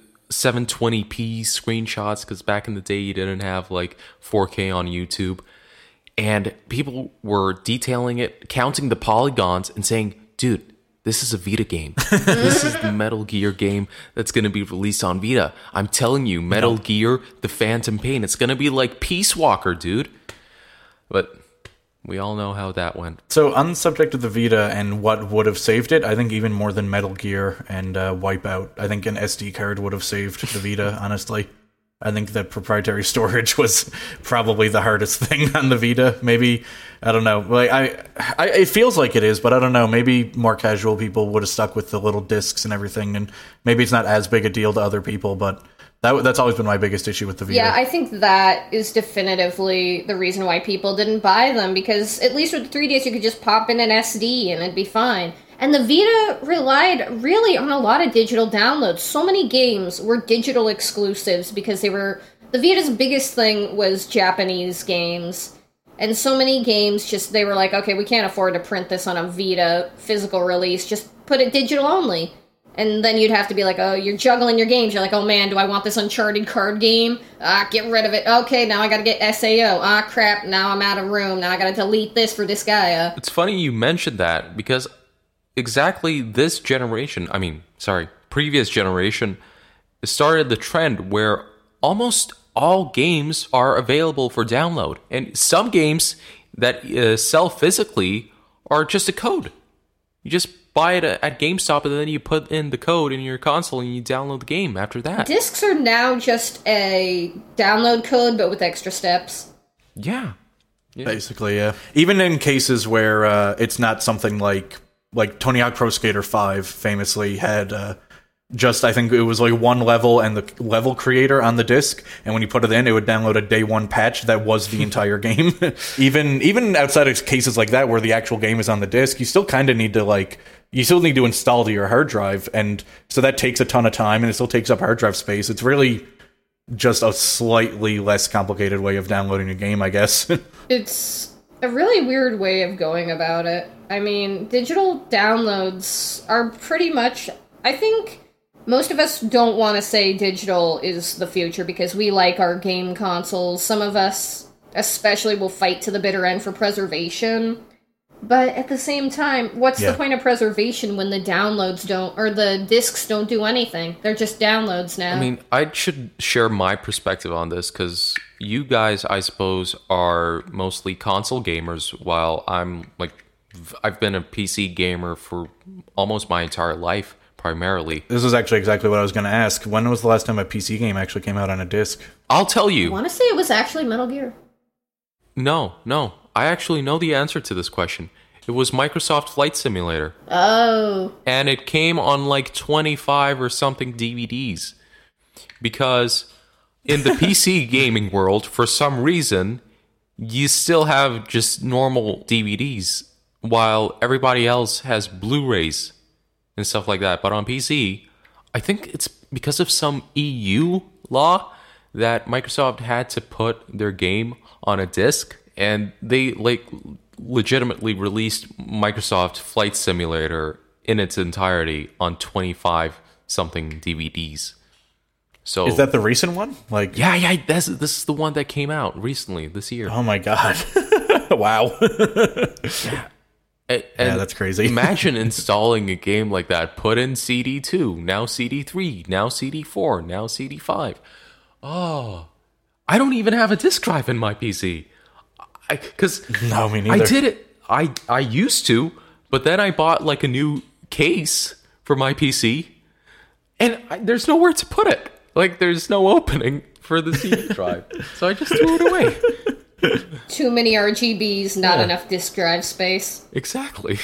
720p screenshots, because back in the day you didn't have like 4K on YouTube. And people were detailing it, counting the polygons, and saying, "Dude, this is a Vita game. This is the Metal Gear game that's going to be released on Vita. I'm telling you, Metal Gear, The Phantom Pain. It's going to be like Peace Walker, dude." But we all know how that went. So on the subject of the Vita and what would have saved it, I think even more than Metal Gear and Wipeout, I think an SD card would have saved the Vita, honestly. I think that proprietary storage was probably the hardest thing on the Vita. Maybe, I don't know. Like it feels like it is, but I don't know. Maybe more casual people would have stuck with the little discs and everything, and maybe it's not as big a deal to other people. But that's always been my biggest issue with the Vita. Yeah, I think that is definitively the reason why people didn't buy them, because at least with the 3DS you could just pop in an SD and it'd be fine. And the Vita relied really on a lot of digital downloads. So many games were digital exclusives because they were... The Vita's biggest thing was Japanese games. And so many games just... They were like, okay, we can't afford to print this on a Vita physical release. Just put it digital only. And then you'd have to be like, oh, you're juggling your games. You're like, oh man, do I want this Uncharted card game? Get rid of it. Okay, now I gotta get SAO. Crap, now I'm out of room. Now I gotta delete this for this guy. It's funny you mentioned that, because exactly this generation, previous generation, started the trend where almost all games are available for download. And some games that sell physically are just a code. You just buy it at GameStop and then you put in the code in your console and you download the game after that. Discs are now just a download code, but with extra steps. Yeah. Basically, yeah. Even in cases where it's not something like Tony Hawk Pro Skater 5 famously had I think it was like one level and the level creator on the disc, and when you put it in, it would download a day one patch that was the entire game. Even outside of cases like that where the actual game is on the disc, you still kind of need to install to your hard drive, and so that takes a ton of time and it still takes up hard drive space. It's really just a slightly less complicated way of downloading a game, I guess. It's a really weird way of going about it. I mean, digital downloads are pretty much... I think most of us don't want to say digital is the future because we like our game consoles. Some of us especially will fight to the bitter end for preservation. But at the same time, what's the point of preservation when the downloads don't, or the discs don't do anything? They're just downloads now. I mean, I should share my perspective on this, because you guys, I suppose, are mostly console gamers, while I've been a PC gamer for almost my entire life, primarily. This is actually exactly what I was going to ask. When was the last time a PC game actually came out on a disc? I'll tell you. I want to say it was actually Metal Gear. No. I actually know the answer to this question. It was Microsoft Flight Simulator. Oh. And it came on like 25 or something DVDs. Because in the PC gaming world, for some reason, you still have just normal DVDs, while everybody else has Blu-rays and stuff like that. But on PC, I think it's because of some EU law that Microsoft had to put their game on a disc, and they legitimately released Microsoft Flight Simulator in its entirety on 25 something DVDs. So is that the recent one? Yeah, this is the one that came out recently this year. Oh my god. Wow. Yeah. And that's crazy. Imagine installing a game like that. Put in CD2, now CD3, now CD4, now CD5. Oh, I don't even have a disk drive in my PC. No, me neither. I did it. I used to, but then I bought like a new case for my PC, and there's nowhere to put it. Like, there's no opening for the CD drive, so I just threw it away. Too many RGBs, not enough disk drive space. Exactly.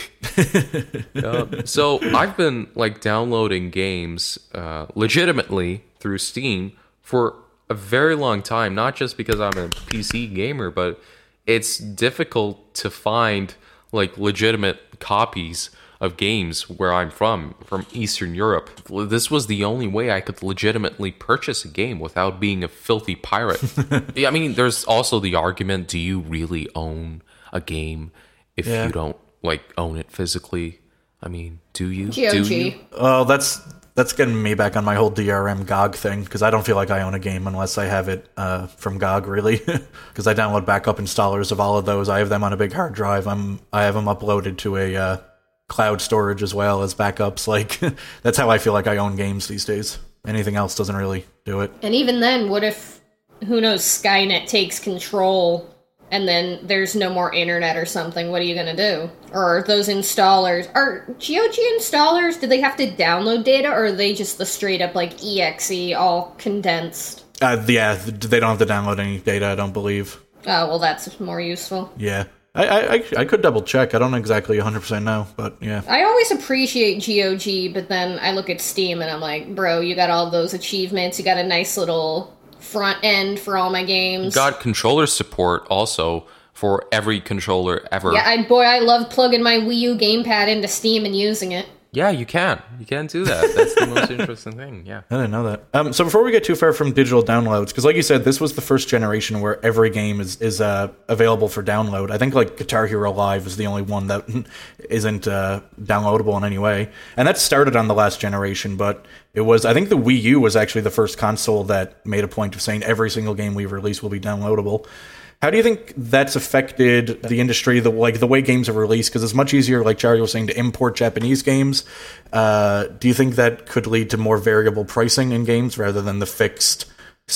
So I've been downloading games legitimately through Steam for a very long time, not just because I'm a PC gamer, but it's difficult to find legitimate copies of games where I'm from Eastern Europe. This was the only way I could legitimately purchase a game without being a filthy pirate. I mean, there's also the argument, do you really own a game if you don't own it physically? I mean, do you? GOG. Do you? Oh, that's getting me back on my whole DRM GOG thing, because I don't feel like I own a game unless I have it from GOG, really. Because I download backup installers of all of those. I have them on a big hard drive. I have them uploaded to a cloud storage as well as backups. That's how I feel like I own games these days. Anything else doesn't really do it. And even then, what if, who knows, Skynet takes control and then there's no more internet or something? What are you going to do? Or are those installers, are GOG installers, do they have to download data, or are they just the straight up exe all condensed? Yeah, they don't have to download any data, I don't believe. Oh, well, that's more useful. Yeah. I could double check. I don't exactly 100% know, but yeah. I always appreciate GOG, but then I look at Steam and I'm like, bro, you got all those achievements, you got a nice little front end for all my games. Got controller support also for every controller ever. Yeah, I love plugging my Wii U gamepad into Steam and using it. Yeah, you can. You can do that. That's the most interesting thing, yeah. I didn't know that. So before we get too far from digital downloads, because like you said, this was the first generation where every game is available for download. I think like Guitar Hero Live is the only one that isn't downloadable in any way. And that started on the last generation, but I think the Wii U was actually the first console that made a point of saying every single game we release will be downloadable. How do you think that's affected the industry, the way games are released? Because it's much easier, like Charlie was saying, to import Japanese games. Do you think that could lead to more variable pricing in games rather than the fixed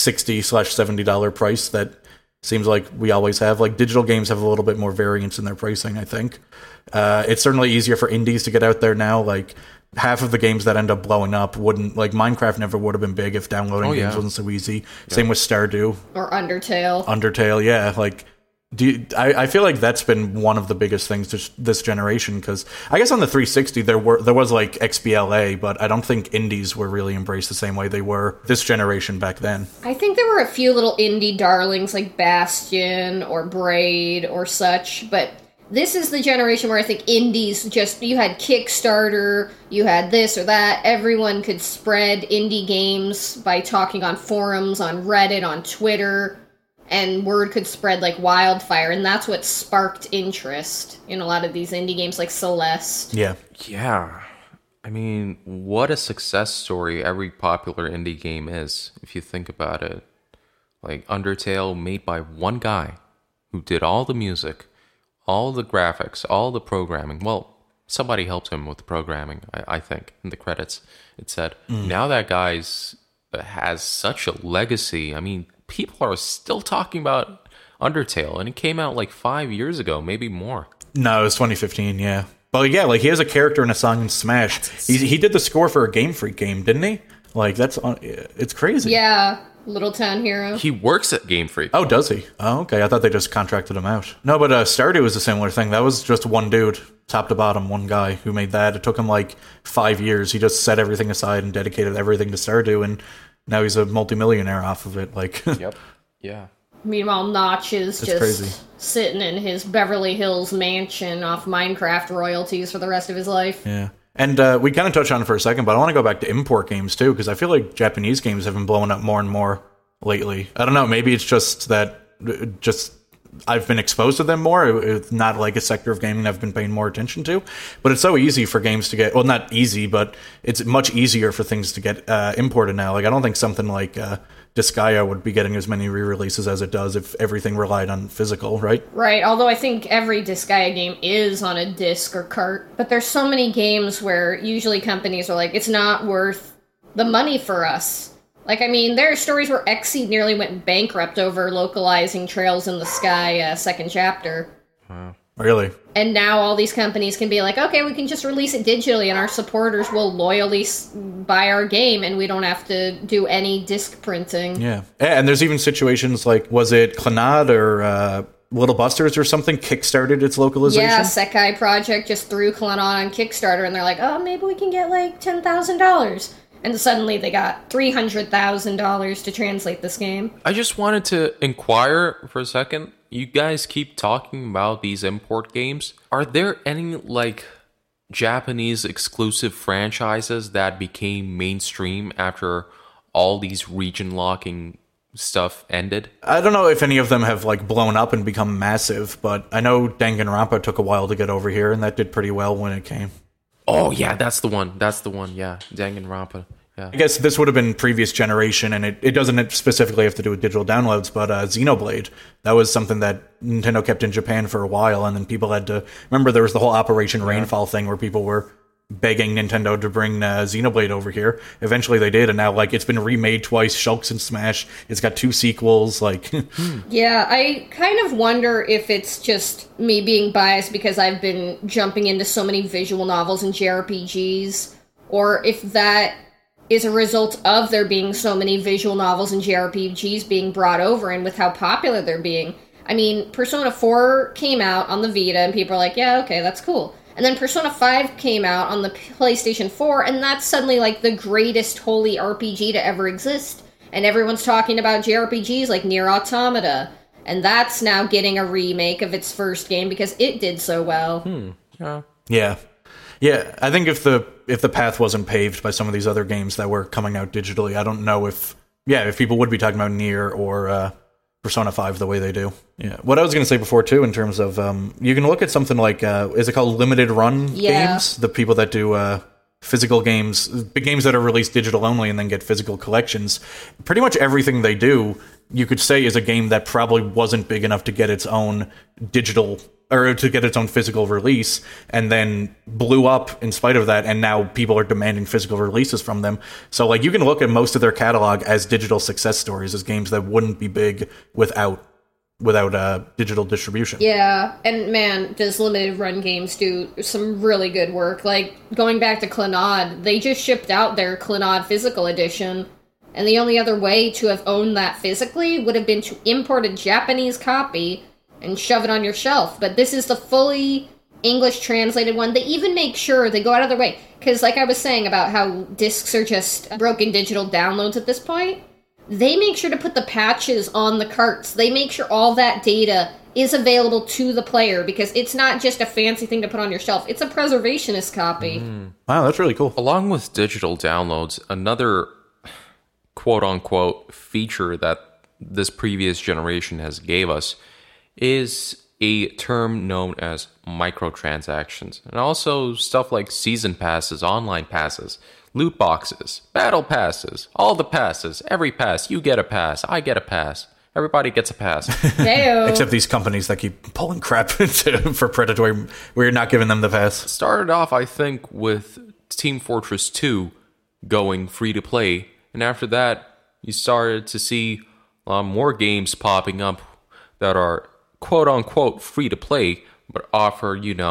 $60/$70 price that seems like we always have? Like, digital games have a little bit more variance in their pricing, I think. It's certainly easier for indies to get out there now. Like, half of the games that end up blowing up Minecraft never would have been big if downloading games wasn't so easy. Yeah. Same with Stardew. Or Undertale. Undertale, yeah. Like, I feel like that's been one of the biggest things this generation, because I guess on the 360 there was like XBLA, but I don't think indies were really embraced the same way they were this generation back then. I think there were a few little indie darlings like Bastion or Braid or such, but this is the generation where I think indies you had Kickstarter, you had this or that. Everyone could spread indie games by talking on forums, on Reddit, on Twitter, and word could spread like wildfire, and that's what sparked interest in a lot of these indie games like Celeste. Yeah. Yeah. I mean, what a success story every popular indie game is, if you think about it. Like Undertale, made by one guy who did all the music, all the graphics, all the programming. Well, somebody helped him with the programming, I think, in the credits. It said, now that guy's has such a legacy. I mean, people are still talking about Undertale, and it came out like 5 years ago, maybe more. No, it was 2015, yeah. But yeah, like he has a character in a song in Smash. He did the score for a Game Freak game, didn't he? Like, it's crazy. Yeah. Little Town Hero. He works at Game Freak. Oh, does he? Oh, okay. I thought they just contracted him out. No, but Stardew was a similar thing. That was just one dude, top to bottom, one guy who made that. It took him like 5 years. He just set everything aside and dedicated everything to Stardew, and now he's a multimillionaire off of it. Like, yep. Yeah. Meanwhile, Notch is just crazy. Sitting in his Beverly Hills mansion off Minecraft royalties for the rest of his life. Yeah. And we kind of touched on it for a second, but I want to go back to import games too, because I feel like Japanese games have been blowing up more and more lately. I don't know, maybe it's just that I've been exposed to them more. It's not like a sector of gaming I've been paying more attention to, but it's so easy for games to get, well, not easy, but it's much easier for things to get imported now. Like, I don't think something like Disgaea would be getting as many re-releases as it does if everything relied on physical, right? Right, although I think every Disgaea game is on a disc or cart, but there's so many games where usually companies are like, it's not worth the money for us. Like, I mean, there are stories where Xseed nearly went bankrupt over localizing Trails in the Sky second chapter. Wow. Really? And now all these companies can be like, okay, we can just release it digitally and our supporters will loyally buy our game and we don't have to do any disc printing. Yeah. And there's even situations like, was it Clannad or Little Busters or something kickstarted its localization? Yeah, Sekai Project just threw Clannad on Kickstarter and they're like, oh, maybe we can get like $10,000. And suddenly they got $300,000 to translate this game. I just wanted to inquire for a second. You guys keep talking about these import games. Are there any, like, Japanese exclusive franchises that became mainstream after all these region-locking stuff ended? I don't know if any of them have, like, blown up and become massive, but I know Danganronpa took a while to get over here, and that did pretty well when it came. Oh, yeah, that's the one. Yeah, Danganronpa. Yeah. I guess this would have been previous generation, and it doesn't specifically have to do with digital downloads, but Xenoblade, that was something that Nintendo kept in Japan for a while, and then people had to... Remember, there was the whole Operation Rainfall thing where people were begging Nintendo to bring Xenoblade over here. Eventually they did, and now, like, it's been remade twice, Shulk's and Smash. It's got 2 sequels, like... Yeah, I kind of wonder if it's just me being biased because I've been jumping into so many visual novels and JRPGs, or if that is a result of there being so many visual novels and JRPGs being brought over, and with how popular they're being. I mean, Persona 4 came out on the Vita, and people are like, yeah, okay, that's cool. And then Persona 5 came out on the PlayStation 4, and that's suddenly, like, the greatest holy RPG to ever exist. And everyone's talking about JRPGs like Nier Automata. And that's now getting a remake of its first game because it did so well. Yeah. Yeah, I think if the path wasn't paved by some of these other games that were coming out digitally, I don't know if people would be talking about Nier or Persona 5 the way they do. Yeah. What I was going to say before, too, in terms of, you can look at something like, is it called limited run games? The people that do physical games, big games that are released digital only and then get physical collections. Pretty much everything they do, you could say, is a game that probably wasn't big enough to get its own digital or to get its own physical release, and then blew up in spite of that, and now people are demanding physical releases from them. So, like, you can look at most of their catalog as digital success stories, as games that wouldn't be big without digital distribution. Yeah, and man, does limited run games do some really good work. Like, going back to Clannad, they just shipped out their Clannad physical edition, and the only other way to have owned that physically would have been to import a Japanese copy and shove it on your shelf. But this is the fully English translated one. They even make sure they go out of their way. Because like I was saying about how discs are just broken digital downloads at this point, they make sure to put the patches on the carts. They make sure all that data is available to the player, because it's not just a fancy thing to put on your shelf. It's a preservationist copy. Wow, that's really cool. Along with digital downloads, another quote-unquote feature that this previous generation has gave us is a term known as microtransactions, and also stuff like season passes, online passes, loot boxes, battle passes, all the passes, every pass. You get a pass, I get a pass, everybody gets a pass. Heyo. Except these companies that keep pulling crap for predatory, we're not giving them the pass. Started off, I think, with Team Fortress 2 going free to play, and after that, you started to see more games popping up that are quote-unquote free-to-play, but offer,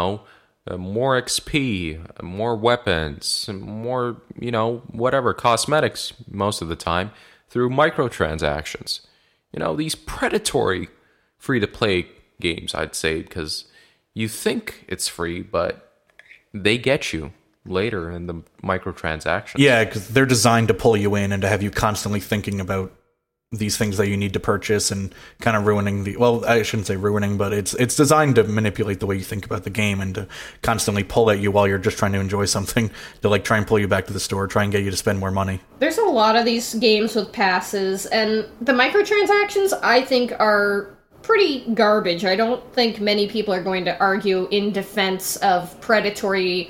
more XP, more weapons, more, whatever, cosmetics most of the time, through microtransactions. These predatory free-to-play games, I'd say, because you think it's free, but they get you later in the microtransactions. Yeah, because they're designed to pull you in and to have you constantly thinking about these things that you need to purchase, and kind of ruining I shouldn't say ruining, but it's designed to manipulate the way you think about the game and to constantly pull at you while you're just trying to enjoy something, to like try and pull you back to the store, try and get you to spend more money. There's a lot of these games with passes, and the microtransactions, I think, are pretty garbage. I don't think many people are going to argue in defense of predatory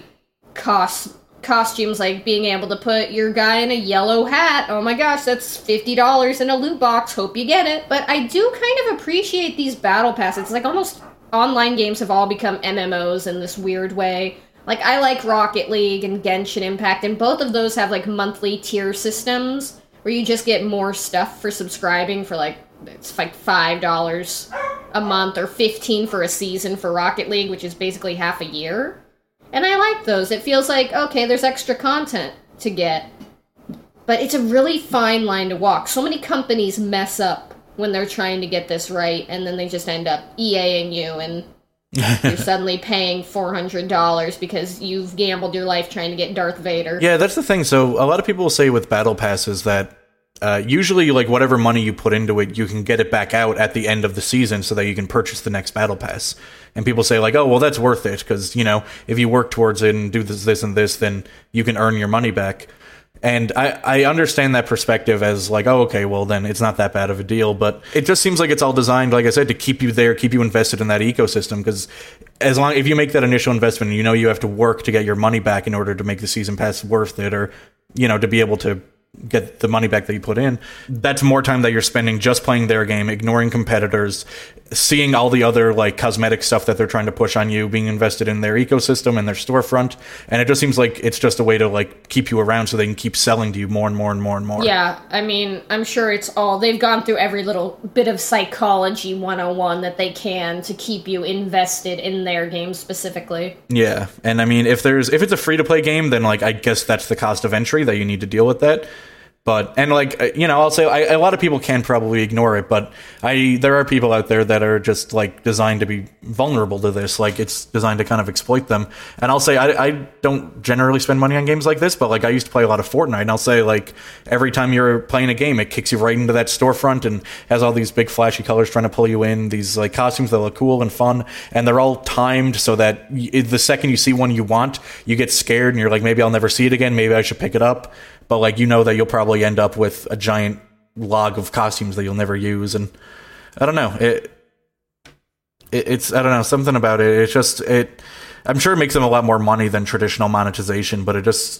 costumes, like being able to put your guy in a yellow hat. Oh my gosh, that's $50 in a loot box, hope you get it. But I do kind of appreciate these battle passes. It's like almost online games have all become MMOs in this weird way. Like, I like Rocket League and Genshin Impact, and both of those have like monthly tier systems where you just get more stuff for subscribing for it's like $5 a month or $15 for a season for Rocket League, which is basically half a year. And I like those. It feels like, okay, there's extra content to get. But it's a really fine line to walk. So many companies mess up when they're trying to get this right, and then they just end up EAing you, and you're suddenly paying $400 because you've gambled your life trying to get Darth Vader. Yeah, that's the thing. So a lot of people will say with battle passes that usually, like, whatever money you put into it, you can get it back out at the end of the season so that you can purchase the next battle pass. And people say, like, oh, well, that's worth it, because, if you work towards it and do this, and this, then you can earn your money back. And I understand that perspective as, like, oh, okay, well, then it's not that bad of a deal. But it just seems like it's all designed, like I said, to keep you there, keep you invested in that ecosystem. Because if you make that initial investment, you have to work to get your money back in order to make the season pass worth it, or, to be able to get the money back that you put in. That's more time that you're spending just playing their game, ignoring competitors, seeing all the other like cosmetic stuff that they're trying to push on you, being invested in their ecosystem and their storefront. And it just seems like it's just a way to like keep you around so they can keep selling to you more and more and more and more. Yeah, I mean, I'm sure it's all, they've gone through every little bit of psychology 101 that they can to keep you invested in their game specifically. Yeah, and I mean, if it's a free-to-play game, then like I guess that's the cost of entry that you need to deal with that. But, and like, you know, I'll say a lot of people can probably ignore it, but there are people out there that are just like designed to be vulnerable to this. Like it's designed to kind of exploit them. And I'll say I don't generally spend money on games like this, but like I used to play a lot of Fortnite, and I'll say like every time you're playing a game, it kicks you right into that storefront and has all these big flashy colors trying to pull you in, these like costumes that look cool and fun, and they're all timed so that the second you see one you want, you get scared and you're like, maybe I'll never see it again, maybe I should pick it up. But like, you know that you'll probably end up with a giant log of costumes that you'll never use. And I don't know, it's I don't know, something about it. It's just, I'm sure it makes them a lot more money than traditional monetization, but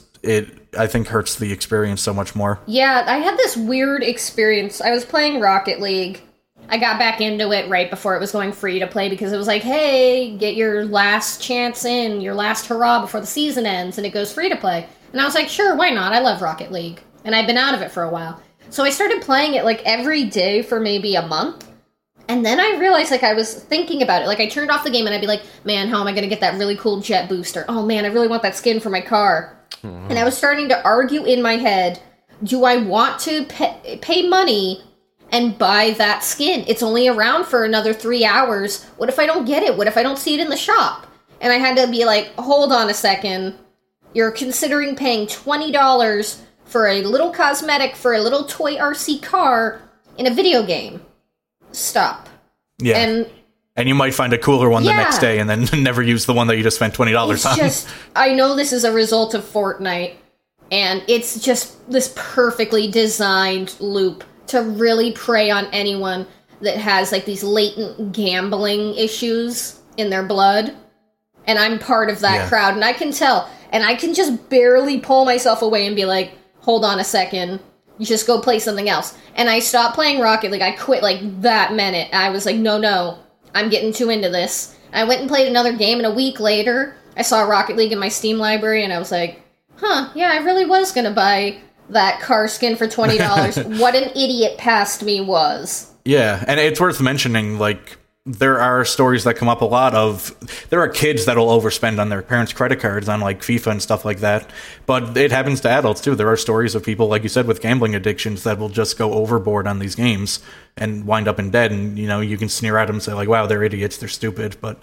I think hurts the experience so much more. Yeah, I had this weird experience. I was playing Rocket League. I got back into it right before it was going free to play because it was like, hey, get your last chance in, your last hurrah before the season ends, and it goes free to play. And I was like, sure, why not? I love Rocket League. And I've been out of it for a while. So I started playing it like every day for maybe a month. And then I realized like I was thinking about it. Like I turned off the game and I'd be like, man, how am I going to get that really cool jet booster? Oh man, I really want that skin for my car. Mm-hmm. And I was starting to argue in my head, do I want to pay money and buy that skin? It's only around for another 3 hours. What if I don't get it? What if I don't see it in the shop? And I had to be like, hold on a second. You're considering paying $20 for a little cosmetic for a little toy RC car in a video game. Stop. Yeah. And you might find a cooler one the next day and then never use the one that you just spent $20 on. It's just, I know this is a result of Fortnite, and it's just this perfectly designed loop to really prey on anyone that has like these latent gambling issues in their blood. And I'm part of that crowd, and I can tell. And I can just barely pull myself away and be like, hold on a second, you just go play something else. And I stopped playing Rocket League. I quit like that minute. I was like, no, I'm getting too into this. And I went and played another game, and a week later, I saw Rocket League in my Steam library, and I was like, yeah, I really was going to buy that car skin for $20. What an idiot past me was. Yeah, and it's worth mentioning, like, there are stories that come up a lot of, there are kids that'll overspend on their parents' credit cards on like FIFA and stuff like that, but it happens to adults too. There are stories of people, like you said, with gambling addictions that will just go overboard on these games and wind up in debt, and you know, you can sneer at them and say like, wow, they're idiots, they're stupid, but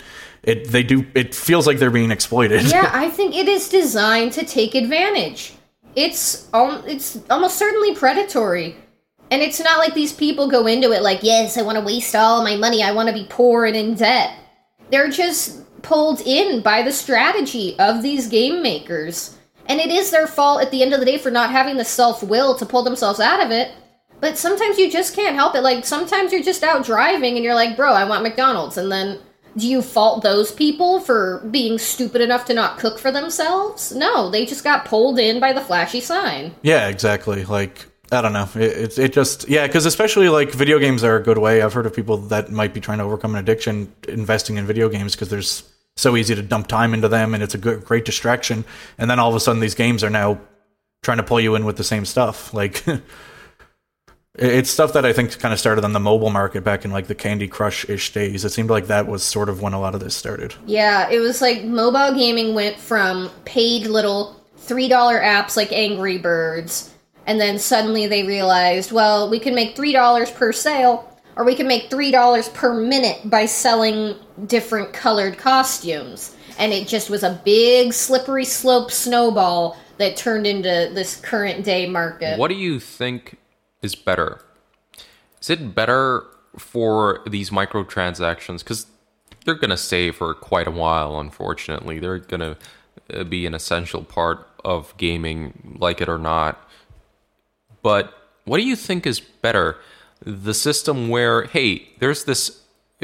it feels like they're being exploited. Yeah, I think it is designed to take advantage. It's almost certainly predatory. And it's not like these people go into it like, yes, I want to waste all my money, I want to be poor and in debt. They're just pulled in by the strategy of these game makers. And it is their fault at the end of the day for not having the self-will to pull themselves out of it. But sometimes you just can't help it. Like, sometimes you're just out driving and you're like, bro, I want McDonald's. And then, do you fault those people for being stupid enough to not cook for themselves? No, they just got pulled in by the flashy sign. Yeah, exactly. Like, I don't know. It just, yeah, because especially like video games are a good way. I've heard of people that might be trying to overcome an addiction investing in video games because there's so easy to dump time into them and it's a great distraction. And then all of a sudden these games are now trying to pull you in with the same stuff. Like, it's stuff that I think kind of started on the mobile market back in like the Candy Crush-ish days. It seemed like that was sort of when a lot of this started. Yeah, it was like mobile gaming went from paid little $3 apps like Angry Birds. And then suddenly they realized, well, we can make $3 per sale, or we can make $3 per minute by selling different colored costumes. And it just was a big slippery slope snowball that turned into this current day market. What do you think is better? Is it better for these microtransactions? Because they're going to stay for quite a while, unfortunately. They're going to be an essential part of gaming, like it or not. But what do you think is better? The system where, hey, there's this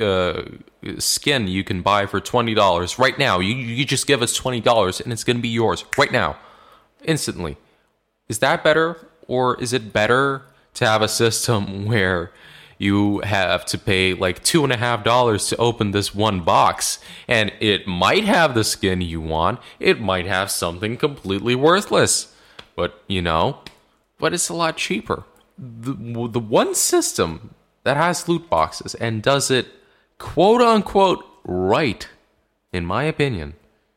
skin you can buy for $20 right now. You just give us $20 and it's going to be yours right now, instantly. Is that better? Or is it better to have a system where you have to pay like $2.50 to open this one box, and it might have the skin you want, it might have something completely worthless, but it's a lot cheaper. The one system that has loot boxes and does it quote unquote right, in my opinion,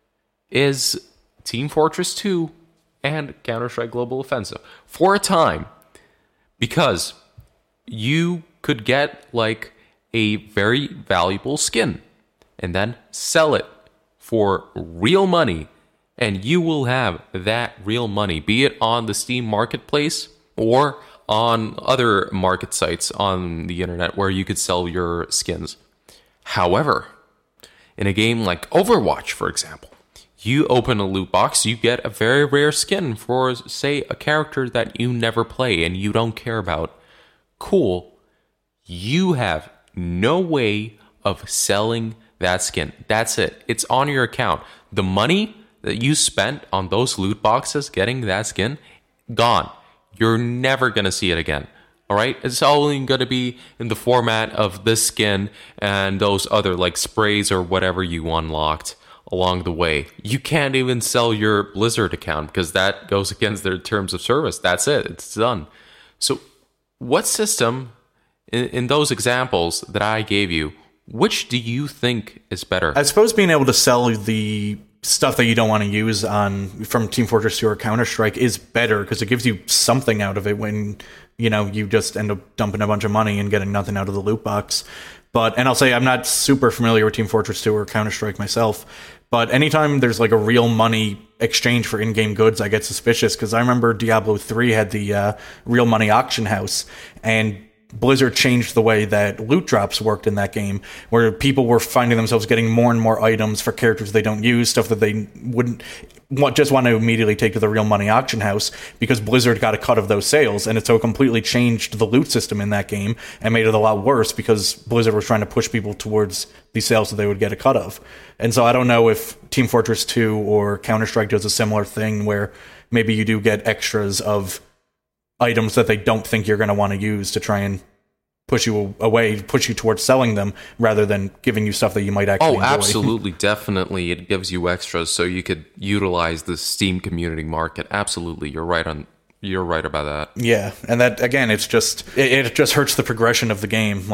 is Team Fortress 2 and Counter-Strike Global Offensive for a time, because you could get like a very valuable skin and then sell it for real money, and you will have that real money, be it on the Steam marketplace or on other market sites on the internet where you could sell your skins. However, in a game like Overwatch, for example, you open a loot box, you get a very rare skin for, say, a character that you never play and you don't care about. Cool. You have no way of selling that skin. That's it. It's on your account. The money that you spent on those loot boxes getting that skin, gone. You're never going to see it again. All right? It's only going to be in the format of this skin and those other like sprays or whatever you unlocked along the way. You can't even sell your Blizzard account because that goes against their terms of service. That's it. It's done. So what system in those examples that I gave you, which do you think is better? I suppose being able to sell the stuff that you don't want to use from Team Fortress 2 or Counter-Strike is better because it gives you something out of it when, you just end up dumping a bunch of money and getting nothing out of the loot box. And I'll say I'm not super familiar with Team Fortress 2 or Counter-Strike myself, but anytime there's like a real money exchange for in-game goods, I get suspicious because I remember Diablo 3 had the real money auction house, and Blizzard changed the way that loot drops worked in that game, where people were finding themselves getting more and more items for characters they don't use, stuff that they wouldn't just want to immediately take to the real money auction house because Blizzard got a cut of those sales, and it so completely changed the loot system in that game and made it a lot worse because Blizzard was trying to push people towards these sales that they would get a cut of. And so I don't know if Team Fortress 2 or Counter-Strike does a similar thing where maybe you do get extras of items that they don't think you're going to want to use to try and push you towards selling them rather than giving you stuff that you might actually enjoy. Absolutely. Definitely. It gives you extras so you could utilize the Steam community market. Absolutely. You're right about that. Yeah. And that, again, it just hurts the progression of the game.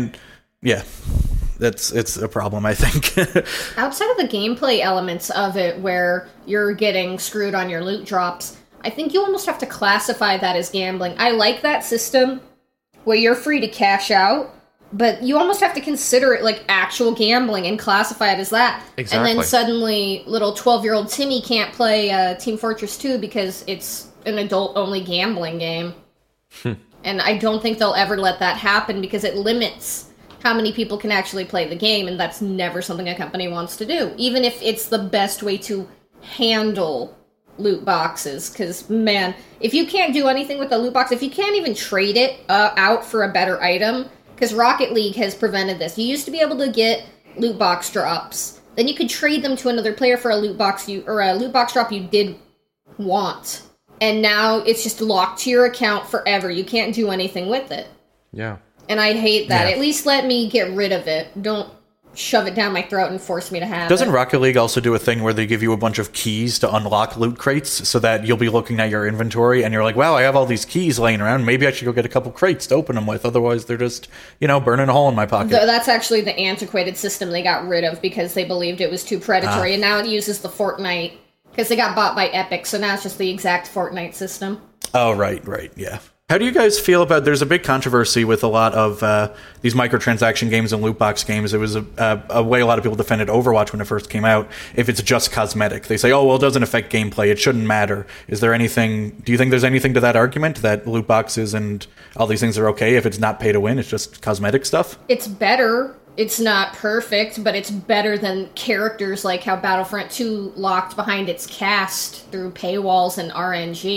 It's a problem, I think. Outside of the gameplay elements of it where you're getting screwed on your loot drops, I think you almost have to classify that as gambling. I like that system where you're free to cash out, but you almost have to consider it like actual gambling and classify it as that. Exactly. And then suddenly little 12-year-old Timmy can't play Team Fortress 2 because it's an adult-only gambling game. And I don't think they'll ever let that happen because it limits how many people can actually play the game, and that's never something a company wants to do, even if it's the best way to handle loot boxes. Because, man, if you can't do anything with the loot box, if you can't even trade it out for a better item, because Rocket League has prevented this. You used to be able to get loot box drops, then you could trade them to another player for a loot box drop you did want, and now it's just locked to your account forever. You can't do anything with it. Yeah. And I hate that. Yeah. At least let me get rid of it. Don't shove it down my throat and force me to have Doesn't it. Rocket League also do a thing where they give you a bunch of keys to unlock loot crates so that you'll be looking at your inventory and you're like, wow, I have all these keys laying around. Maybe I should go get a couple crates to open them with. Otherwise, they're just, burning a hole in my pocket. That's actually the antiquated system they got rid of because they believed it was too predatory. And now it uses the Fortnite because they got bought by Epic. So now it's just the exact Fortnite system. Oh, right, yeah. How do you guys feel about, there's a big controversy with a lot of these microtransaction games and loot box games. It was a way a lot of people defended Overwatch when it first came out. If it's just cosmetic, they say, oh, well, it doesn't affect gameplay. It shouldn't matter. Do you think there's anything to that argument that loot boxes and all these things are okay if it's not pay to win? It's just cosmetic stuff? It's better. It's not perfect, but it's better than characters like how Battlefront 2 locked behind its cast through paywalls and RNG.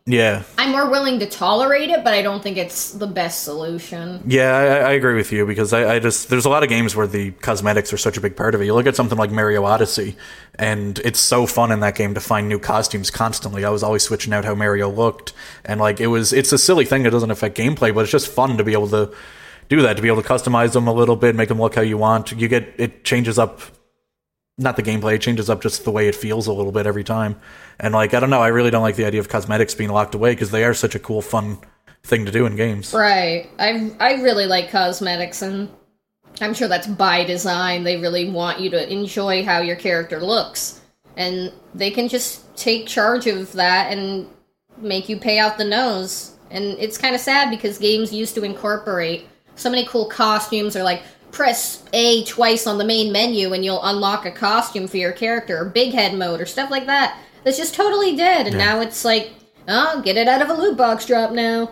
Yeah. I'm more willing to tolerate it, but I don't think it's the best solution. Yeah, I agree with you, because I just, there's a lot of games where the cosmetics are such a big part of it. You look at something like Mario Odyssey, and it's so fun in that game to find new costumes constantly. I was always switching out how Mario looked, and like it's a silly thing that doesn't affect gameplay, but it's just fun to be able to do that, to be able to customize them a little bit, make them look how you want. It changes up, not the gameplay, it changes up just the way it feels a little bit every time. And like, I don't know, I really don't like the idea of cosmetics being locked away, because they are such a cool, fun thing to do in games. Right. I really like cosmetics, and I'm sure that's by design. They really want you to enjoy how your character looks. And they can just take charge of that and make you pay out the nose. And it's kind of sad, because games used to incorporate so many cool costumes, or like, press A twice on the main menu and you'll unlock a costume for your character, or big head mode, or stuff like that. That's just totally dead, and now it's like, oh, get it out of a loot box drop now.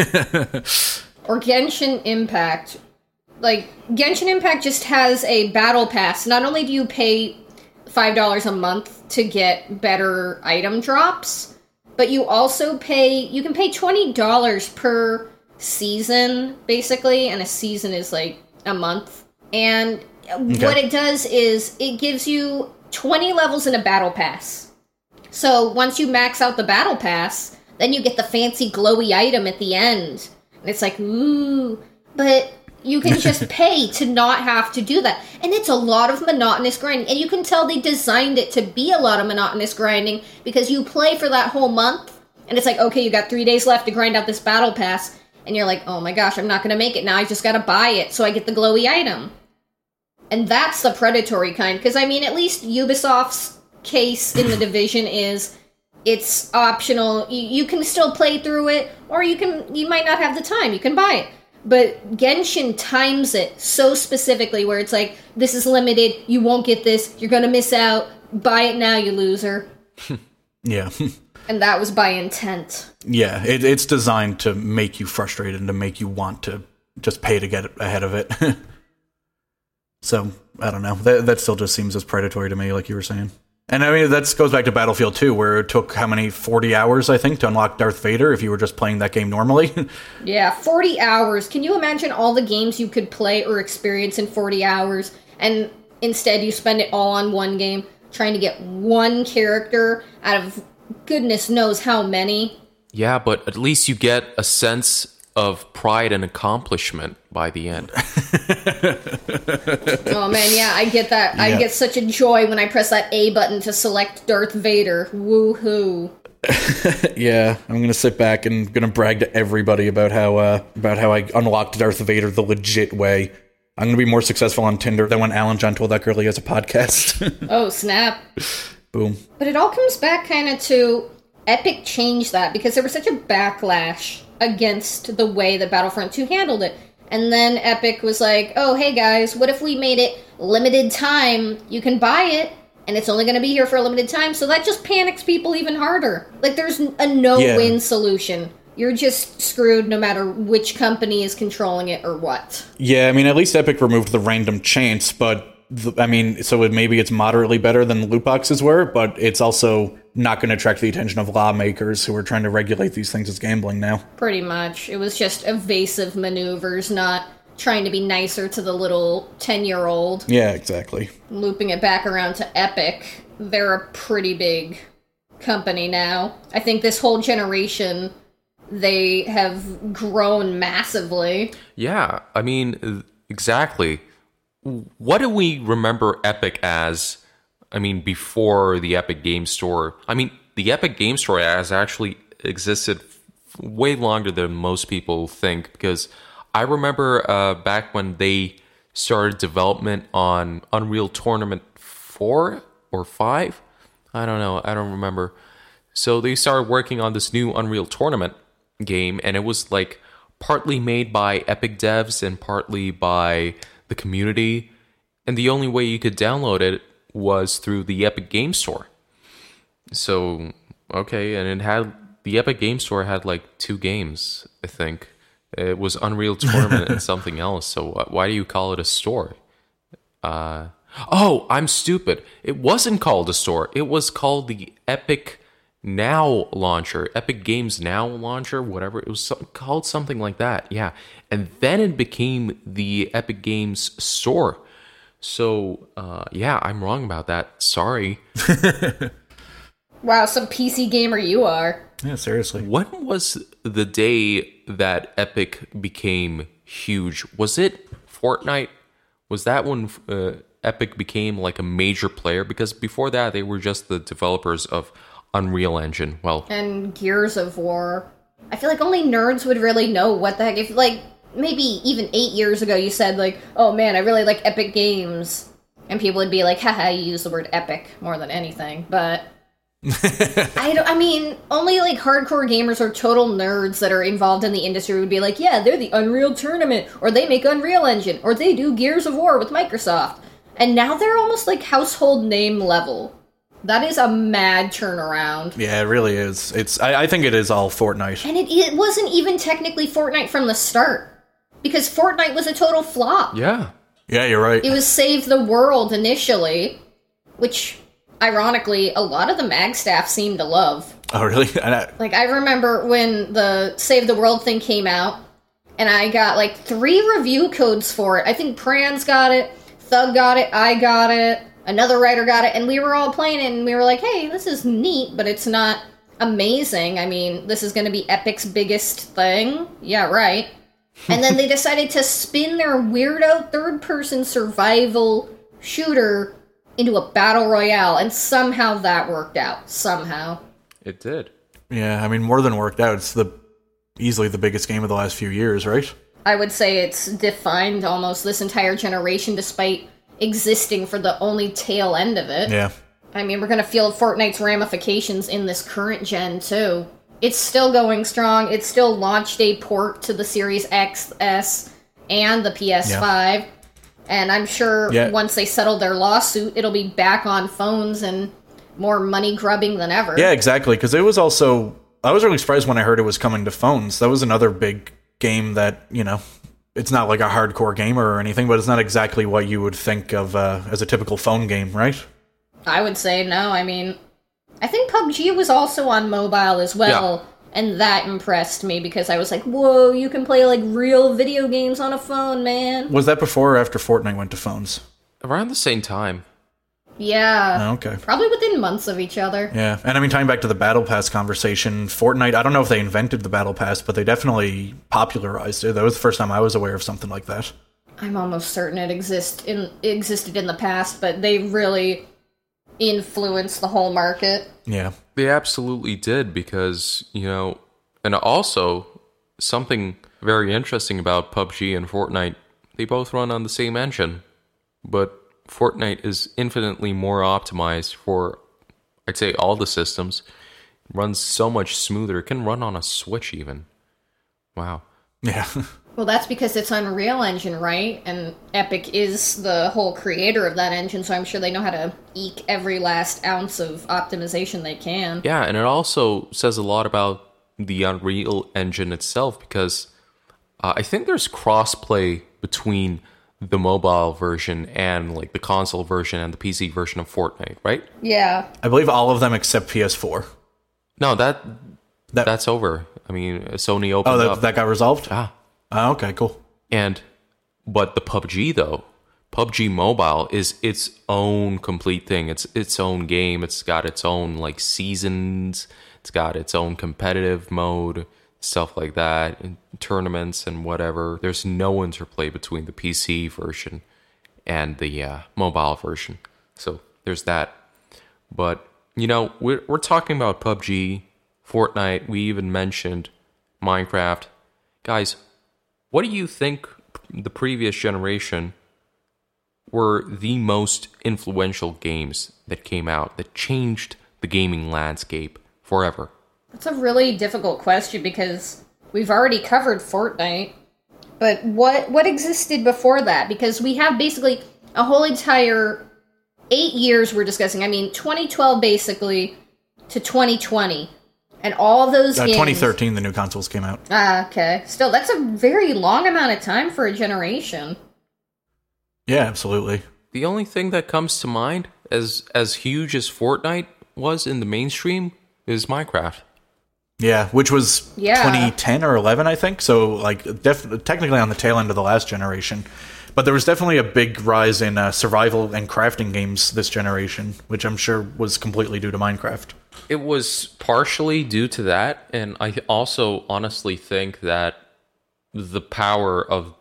Or Genshin Impact. Like, Genshin Impact just has a battle pass. Not only do you pay $5 a month to get better item drops, but you also you can pay $20 per season, basically, and a season is like a month. And what it does is it gives you 20 levels in a battle pass. So once you max out the battle pass, then you get the fancy glowy item at the end. And it's like, ooh, but you can just pay to not have to do that. And it's a lot of monotonous grinding. And you can tell they designed it to be a lot of monotonous grinding, because you play for that whole month, and it's like, okay, you got 3 days left to grind out this battle pass. And you're like, oh my gosh, I'm not going to make it now. I just got to buy it so I get the glowy item. And that's the predatory kind. Because, I mean, at least Ubisoft's case in The Division is it's optional. You can still play through it, or you might not have the time. You can buy it. But Genshin times it so specifically where it's like, this is limited, you won't get this, you're going to miss out, buy it now, you loser. Yeah. And that was by intent. Yeah, it's designed to make you frustrated and to make you want to just pay to get ahead of it. So, I don't know. That still just seems as predatory to me, like you were saying. And I mean, that goes back to Battlefield 2, where it took, 40 hours, I think, to unlock Darth Vader if you were just playing that game normally? Yeah, 40 hours. Can you imagine all the games you could play or experience in 40 hours, and instead you spend it all on one game, trying to get one character out of goodness knows how many? Yeah, but at least you get a sense of pride and accomplishment by the end. Oh man, yeah, I get that. Yeah. I get such a joy when I press that A button to select Darth Vader. Woohoo. Yeah, I'm gonna sit back and gonna brag to everybody about how I unlocked Darth Vader the legit way. I'm gonna be more successful on Tinder than when Alan John told that girl he has a podcast. Oh, snap. Boom. But it all comes back kind of to Epic changed that, because there was such a backlash against the way that Battlefront 2 handled it. And then Epic was like, oh, hey guys, what if we made it limited time? You can buy it, and it's only going to be here for a limited time, so that just panics people even harder. Like, there's a no-win solution. You're just screwed no matter which company is controlling it or what. Yeah, I mean, at least Epic removed the random chance, but, so maybe it's moderately better than the loot boxes were, but it's also not going to attract the attention of lawmakers who are trying to regulate these things as gambling now. Pretty much. It was just evasive maneuvers, not trying to be nicer to the little 10-year-old. Yeah, exactly. Looping it back around to Epic. They're a pretty big company now. I think this whole generation, they have grown massively. Yeah, I mean, exactly. What do we remember Epic as? I mean, before the Epic Game Store. I mean, the Epic Game Store has actually existed way longer than most people think, because I remember back when they started development on Unreal Tournament 4 or 5. I don't know. I don't remember. So they started working on this new Unreal Tournament game, and it was like partly made by Epic devs and partly by the community. And the only way you could download it was through the Epic Game Store. So, okay, and the Epic Game Store had like 2 games, I think. It was Unreal Tournament and something else, so why do you call it a store? Oh, I'm stupid. It wasn't called a store. It was called the Epic Now launcher, Epic Games Now launcher, whatever. It was called something like that. Yeah. And then it became the Epic Games Store. So, yeah, I'm wrong about that. Sorry. Wow, some PC gamer you are. Yeah, seriously. When was the day that Epic became huge? Was it Fortnite? Was that when Epic became like a major player? Because before that, they were just the developers of Unreal Engine. Well, And Gears of War. I feel like only nerds would really know what the heck. If, like, maybe even 8 years ago you said, like, oh man, I really like Epic Games. And people would be like, haha, you use the word epic more than anything. But I mean, only like hardcore gamers or total nerds that are involved in the industry would be like, yeah, they're the Unreal Tournament, or they make Unreal Engine, or they do Gears of War with Microsoft. And now they're almost like household name level. That is a mad turnaround. Yeah, it really is. I think it is all Fortnite. And it wasn't even technically Fortnite from the start. Because Fortnite was a total flop. yeah. Yeah, you're right. It was Save the World initially, which, ironically, a lot of the MAG staff seemed to love. Oh, really? Like, I remember when the Save the World thing came out, and I got, like, 3 review codes for it. I think Pran's got it, Thug got it, I got it, another writer got it, and we were all playing it, and we were like, hey, this is neat, but it's not amazing. I mean, this is going to be Epic's biggest thing. Yeah, right. And then they decided to spin their weirdo third-person survival shooter into a battle royale, and somehow that worked out. Somehow. It did. Yeah, I mean, more than worked out. It's easily the biggest game of the last few years, right? I would say it's defined almost this entire generation, despite existing for the only tail end of it. Yeah. I mean, we're going to feel Fortnite's ramifications in this current gen, too. It's still going strong. It still launched a port to the Series XS and the PS5. Yeah. And I'm sure once they settle their lawsuit, it'll be back on phones and more money grubbing than ever. Yeah, exactly. Because it was also... I was really surprised when I heard it was coming to phones. That was another big game that, you know... It's not like a hardcore gamer or anything, but it's not exactly what you would think of as a typical phone game, right? I would say no. I mean, I think PUBG was also on mobile as well, and that impressed me because I was like, whoa, you can play like real video games on a phone, man. Was that before or after Fortnite went to phones? Around the same time. Yeah. Oh, okay. Probably within months of each other. Yeah, and I mean, tying back to the Battle Pass conversation, Fortnite, I don't know if they invented the Battle Pass, but they definitely popularized it. That was the first time I was aware of something like that. I'm almost certain it existed in the past, but they really influenced the whole market. Yeah. They absolutely did because, you know, and also something very interesting about PUBG and Fortnite, they both run on the same engine, but Fortnite is infinitely more optimized for, I'd say, all the systems. It runs so much smoother. It can run on a Switch even. Wow. Yeah. Well, that's because it's Unreal Engine, right? And Epic is the whole creator of that engine, so I'm sure they know how to eke every last ounce of optimization they can. Yeah, and it also says a lot about the Unreal Engine itself because I think there's crossplay between the mobile version and like the console version and the PC version of Fortnite, right? Yeah. I believe all of them except PS4. No, that's over. I mean, Sony opened up. That got resolved? Ah. Oh, okay, cool. But the PUBG though, PUBG Mobile is its own complete thing. It's its own game. It's got its own like seasons. It's got its own competitive mode, stuff like that, and tournaments and whatever. There's no interplay between the PC version and the mobile version. So there's that. But, you know, we're talking about PUBG, Fortnite. We even mentioned Minecraft. Guys, what do you think the previous generation were the most influential games that came out that changed the gaming landscape forever? That's a really difficult question because we've already covered Fortnite. But what existed before that? Because we have basically a whole entire 8 years we're discussing. I mean, 2012 basically to 2020. And all those games... 2013, the new consoles came out. Ah, okay. Still, that's a very long amount of time for a generation. Yeah, absolutely. The only thing that comes to mind as huge as Fortnite was in the mainstream is Minecraft. Yeah, which was Yeah. 2010 or 11, I think. So, like, technically on the tail end of the last generation. But there was definitely a big rise in survival and crafting games this generation, which I'm sure was completely due to Minecraft. It was partially due to that, and I also honestly think that the power of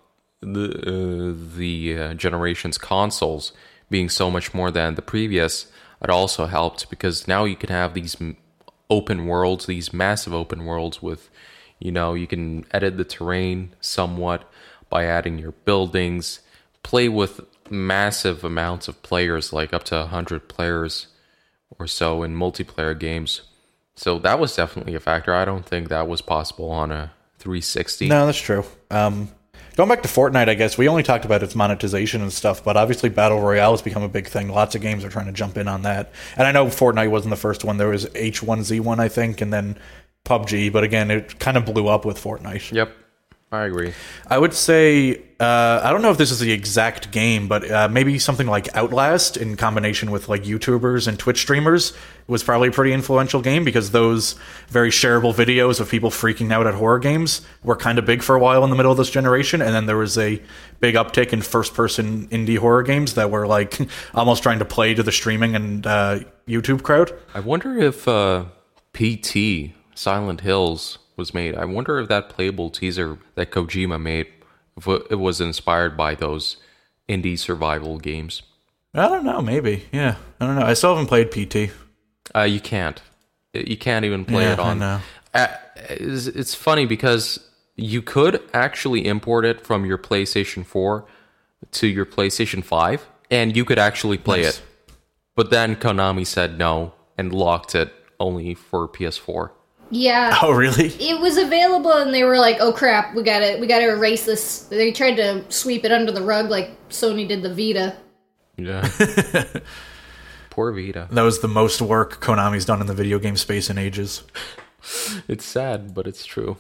the generation's consoles being so much more than the previous, it also helped because now you can have these open worlds, these massive open worlds with, you can edit the terrain somewhat by adding your buildings, play with massive amounts of players, like up to 100 players or so in multiplayer games. So that was definitely a factor. I don't think that was possible on a 360. No, that's true. Going back to Fortnite, I guess, we only talked about its monetization and stuff, but obviously Battle Royale has become a big thing. Lots of games are trying to jump in on that. And I know Fortnite wasn't the first one. There was H1Z1, I think, and then PUBG. But again, it kind of blew up with Fortnite. Yep, I agree. I would say, I don't know if this is the exact game, but maybe something like Outlast in combination with like YouTubers and Twitch streamers was probably a pretty influential game because those very shareable videos of people freaking out at horror games were kind of big for a while in the middle of this generation. And then there was a big uptick in first-person indie horror games that were like almost trying to play to the streaming and YouTube crowd. I wonder if PT, Silent Hills, was made. I wonder if that playable teaser that Kojima made, if it was inspired by those indie survival games. I don't know, maybe. Yeah, I don't know. I still haven't played PT. You can't. You can't even play it on. I know. It's funny because you could actually import it from your PlayStation 4 to your PlayStation 5, and you could actually play Nice. it. But then Konami said no and locked it only for PS4. Yeah. Oh, really? It was available and they were like, oh crap, we gotta erase this. They tried to sweep it under the rug like Sony did the Vita. Yeah. Poor Vita. That was the most work Konami's done in the video game space in ages. It's sad, but it's true.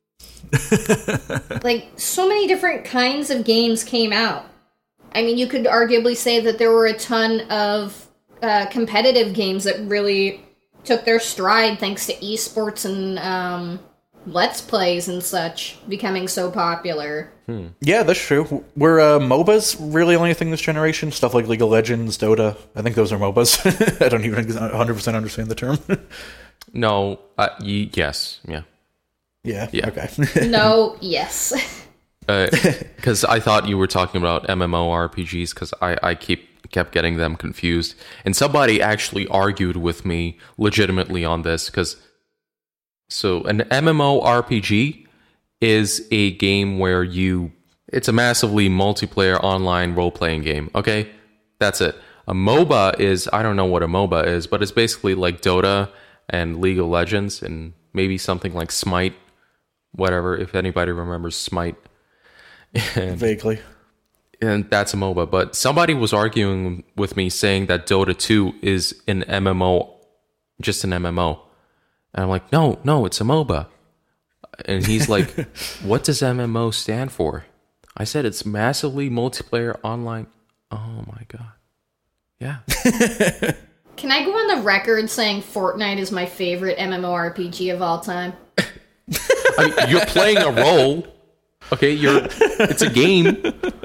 Like, so many different kinds of games came out. I mean, you could arguably say that there were a ton of competitive games that really took their stride thanks to esports and Let's Plays and such becoming so popular. Yeah, that's true. Were MOBAs really only a thing this generation? Stuff like League of Legends, Dota. I think those are MOBAs. I don't even 100% understand the term. No, yes, yeah. Yeah. Yeah. Okay. No, yes. Because I thought you were talking about MMORPGs, because I kept getting them confused. And somebody actually argued with me legitimately on this, because so an MMORPG is a game where it's a massively multiplayer online role-playing game, okay? That's it. A MOBA is, I don't know what a MOBA is, but it's basically like Dota and League of Legends and maybe something like Smite, whatever, if anybody remembers Smite. Vaguely. And that's a MOBA. But somebody was arguing with me saying that Dota 2 is an MMO, just an MMO. And I'm like, no, it's a MOBA. And he's like, what does MMO stand for? I said, it's massively multiplayer online. Oh my God. Yeah. Can I go on the record saying Fortnite is my favorite MMORPG of all time? I mean, you're playing a role. Okay, it's a game.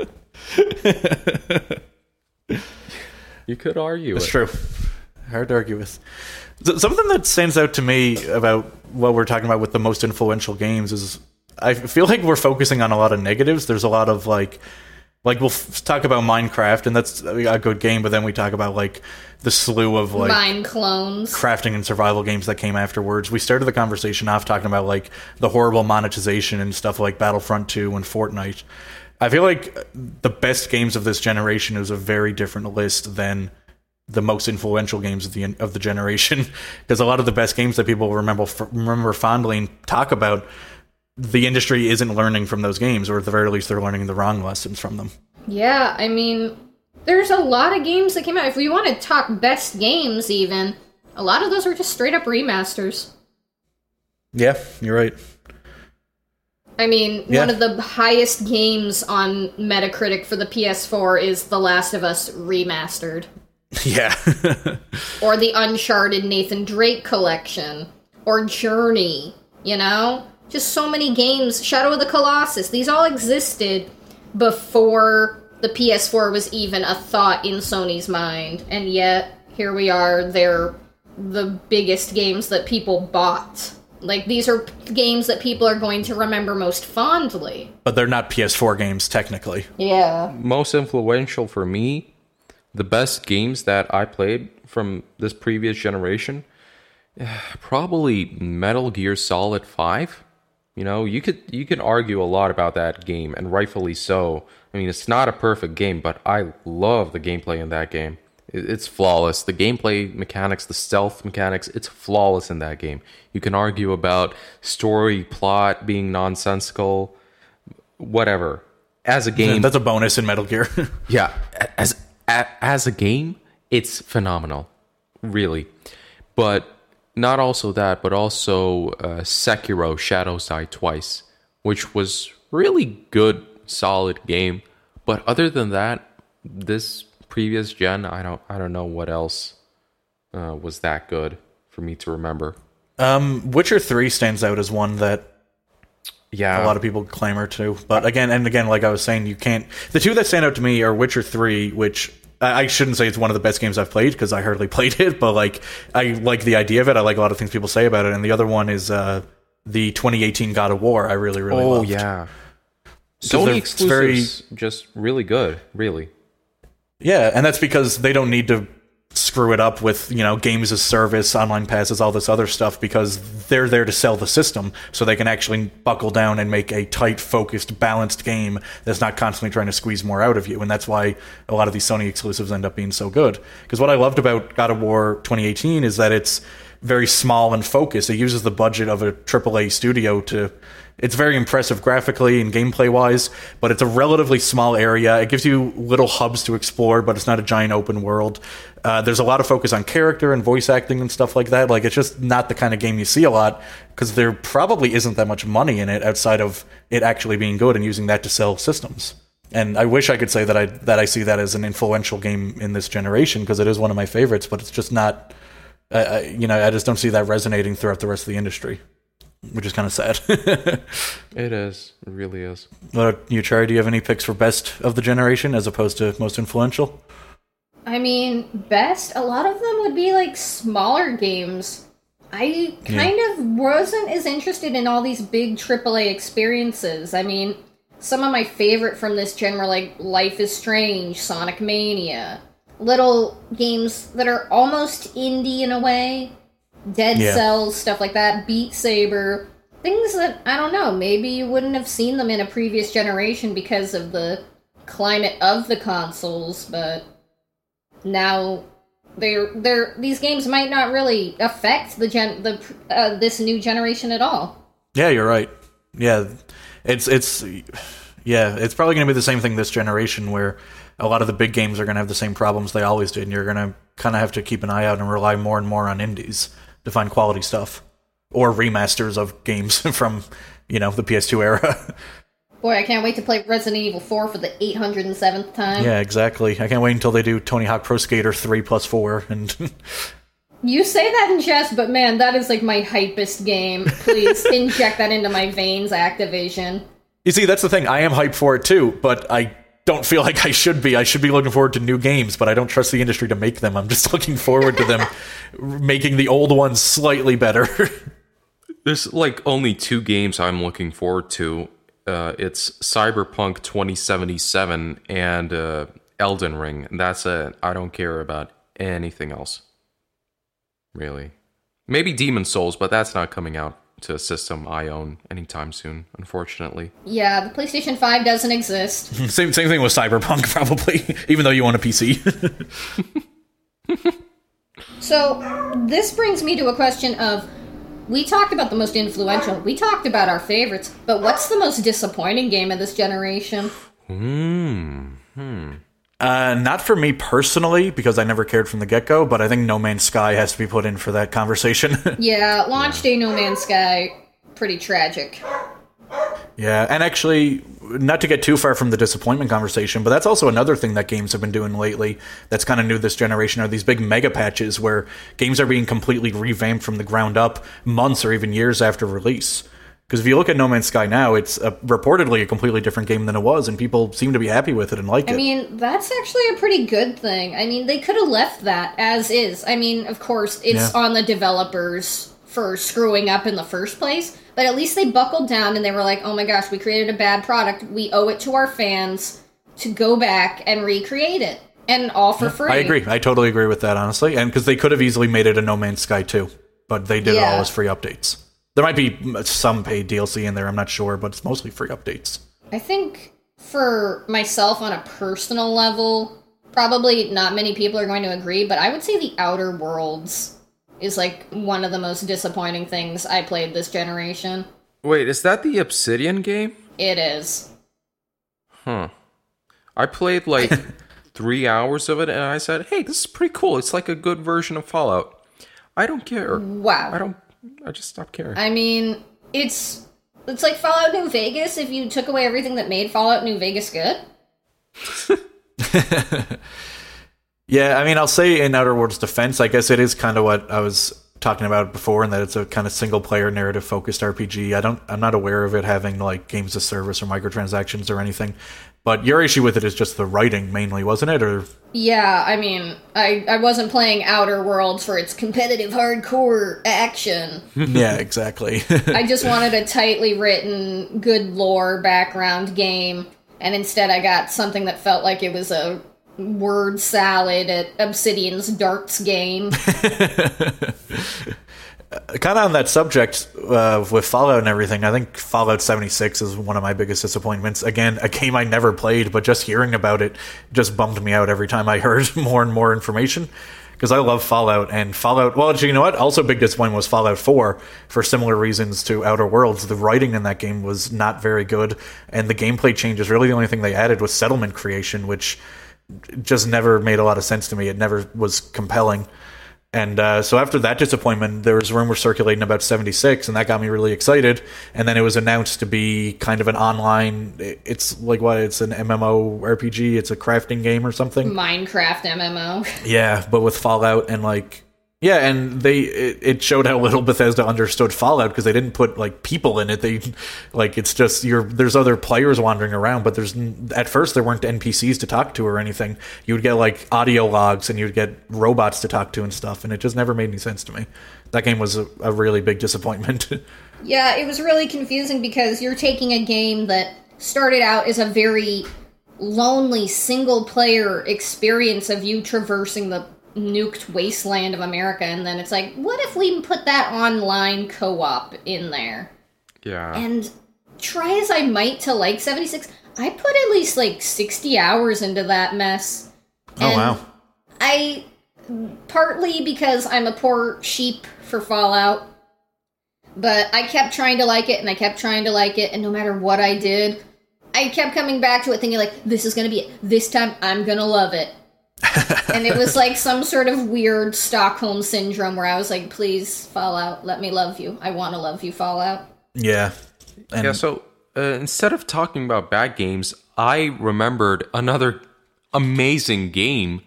You could argue That's it. true. Hard to argue with. Something that stands out to me about what we're talking about with the most influential games is I feel like we're focusing on a lot of negatives. There's a lot of like we'll talk about Minecraft, and that's a good game, but then we talk about like the slew of like Mine clones. crafting and survival games that came afterwards. We started the conversation off talking about like the horrible monetization and stuff like Battlefront 2 and Fortnite. I feel like the best games of this generation is a very different list than the most influential games of the generation, because a lot of the best games that people remember fondly and talk about, the industry isn't learning from those games, or at the very least they're learning the wrong lessons from them. Yeah, I mean, there's a lot of games that came out. If we want to talk best games even, a lot of those are just straight up remasters. Yeah, you're right. I mean, Yeah. one of the highest games on Metacritic for the PS4 is The Last of Us Remastered. Yeah. Or the Uncharted Nathan Drake collection. Or Journey, you know? Just so many games. Shadow of the Colossus. These all existed before the PS4 was even a thought in Sony's mind. And yet, here we are, they're the biggest games that people bought. Like, these are games that people are going to remember most fondly. But they're not PS4 games, technically. Yeah. Most influential for me, the best games that I played from this previous generation, probably Metal Gear Solid 5. You know, you could argue a lot about that game, and rightfully so. I mean, it's not a perfect game, but I love the gameplay in that game. It's flawless. The gameplay mechanics, the stealth mechanics, it's flawless in that game. You can argue about story, plot being nonsensical, whatever. As a game... That's a bonus in Metal Gear. Yeah, as a game, it's phenomenal. Really. But not also that, but also Sekiro Shadows Die Twice, which was really good, solid game. But other than that, this previous gen, I don't know what else was that good for me to remember. Witcher 3 stands out as one that a lot of people clamor to. But again, like I was saying, you can't... The two that stand out to me are Witcher 3, which I shouldn't say it's one of the best games I've played, because I hardly played it, but like I like the idea of it. I like a lot of things people say about it. And the other one is the 2018 God of War. I really loved. Oh, yeah. Sony exclusives, just really good, really. Yeah, and that's because they don't need to screw it up with, you know, games as service, online passes, all this other stuff, because they're there to sell the system, so they can actually buckle down and make a tight, focused, balanced game that's not constantly trying to squeeze more out of you. And that's why a lot of these Sony exclusives end up being so good. Because what I loved about God of War 2018 is that it's very small and focused. It uses the budget of a AAA studio to... It's very impressive graphically and gameplay-wise, but it's a relatively small area. It gives you little hubs to explore, but it's not a giant open world. There's a lot of focus on character and voice acting and stuff like that. Like, it's just not the kind of game you see a lot, because there probably isn't that much money in it outside of it actually being good and using that to sell systems. And I wish I could say that I see that as an influential game in this generation, because it is one of my favorites, but it's just not... I just don't see that resonating throughout the rest of the industry, which is kind of sad. It is. It really is. What about you, Chari? Do you have any picks for best of the generation as opposed to most influential? I mean, best, a lot of them would be like smaller games. I kind of wasn't as interested in all these big AAA experiences. I mean, some of my favorite from this gen were like Life is Strange, Sonic Mania. Little games that are almost indie in a way. Dead Cells, stuff like that. Beat Saber. Things that, I don't know, maybe you wouldn't have seen them in a previous generation because of the climate of the consoles, but now these games might not really affect this new generation at all. Yeah, you're right. Yeah, it's probably going to be the same thing this generation, where a lot of the big games are going to have the same problems they always did, and you're going to kind of have to keep an eye out and rely more and more on indies to find quality stuff, or remasters of games from, the PS2 era. Boy, I can't wait to play Resident Evil 4 for the 807th time. Yeah, exactly. I can't wait until they do Tony Hawk Pro Skater 3+4 and... You say that in jest, but man, that is like my hypest game. Please inject that into my veins, Activision. You see, that's the thing. I am hyped for it too, but I don't feel like I should be. I should be looking forward to new games, but I don't trust the industry to make them. I'm just looking forward to them making the old ones slightly better. There's like only two games I'm looking forward to. It's Cyberpunk 2077 and Elden Ring. And that's it. I don't care about anything else. Really. Maybe Demon Souls, but that's not coming out to a system I own anytime soon, unfortunately. Yeah, the PlayStation 5 doesn't exist. Same thing with Cyberpunk, probably, even though you want a PC. So, this brings me to a question of, we talked about the most influential, we talked about our favorites, but what's the most disappointing game of this generation? Not for me personally, because I never cared from the get-go, but I think No Man's Sky has to be put in for that conversation. Yeah, launch day No Man's Sky, pretty tragic. Yeah, and actually, not to get too far from the disappointment conversation, but that's also another thing that games have been doing lately that's kind of new this generation, are these big mega patches where games are being completely revamped from the ground up months or even years after release. Because if you look at No Man's Sky now, it's reportedly a completely different game than it was, and people seem to be happy with it and like it. I mean, that's actually a pretty good thing. I mean, they could have left that as is. I mean, of course, it's on the developers for screwing up in the first place, but at least they buckled down and they were like, oh my gosh, we created a bad product. We owe it to our fans to go back and recreate it. And all for free. I agree. I totally agree with that, honestly. And because they could have easily made it a No Man's Sky 2, but they did it all as free updates. There might be some paid DLC in there, I'm not sure, but it's mostly free updates. I think for myself on a personal level, probably not many people are going to agree, but I would say the Outer Worlds is like one of the most disappointing things I played this generation. Wait, is that the Obsidian game? It is. Huh. I played like 3 hours of it and I said, hey, this is pretty cool. It's like a good version of Fallout. I don't care. Wow. I just stopped caring. I mean, it's like Fallout New Vegas if you took away everything that made Fallout New Vegas good. Yeah, I mean, I'll say in Outer Worlds' defense, I guess it is kind of what I was talking about before, in that it's a kind of single-player narrative-focused RPG. I'm not aware of it having like games as service or microtransactions or anything. But your issue with it is just the writing, mainly, wasn't it? Or yeah, I mean, I wasn't playing Outer Worlds for its competitive hardcore action. Yeah, exactly. I just wanted a tightly written, good lore background game, and instead I got something that felt like it was a word salad at Obsidian's darts game. Kind of on that subject with Fallout and everything, I think Fallout 76 is one of my biggest disappointments. Again, a game I never played, but just hearing about it just bummed me out every time I heard more and more information. Because I love Fallout, and Fallout... Well, actually, you know what? Also, big disappointment was Fallout 4, for similar reasons to Outer Worlds. The writing in that game was not very good, and the gameplay changes. Really, the only thing they added was settlement creation, which just never made a lot of sense to me. It never was compelling. And so after that disappointment, there was rumors circulating about 76, and that got me really excited. And then it was announced to be kind of an online... It's like, what? It's an MMO RPG? It's a crafting game or something? Minecraft MMO. Yeah, but with Fallout and like... Yeah, and it showed how little Bethesda understood Fallout, because they didn't put like people in it. They like, it's just there's other players wandering around, but at first there weren't NPCs to talk to or anything. You would get like audio logs and you'd get robots to talk to and stuff, and it just never made any sense to me. That game was a really big disappointment. Yeah, it was really confusing because you're taking a game that started out as a very lonely single player experience of you traversing the nuked wasteland of America, and then it's like, what if we put that online co-op in there? Yeah. And try as I might to like 76, I put at least like 60 hours into that mess. Oh, wow. I, partly because I'm a poor sheep for Fallout, but I kept trying to like it, and I kept trying to like it, and no matter what I did, I kept coming back to it thinking like, this is gonna be it. This time I'm gonna love it. And it was like some sort of weird Stockholm syndrome where I was like, please, Fallout, let me love you. I want to love you, Fallout. Yeah. Yeah, so instead of talking about bad games, I remembered another amazing game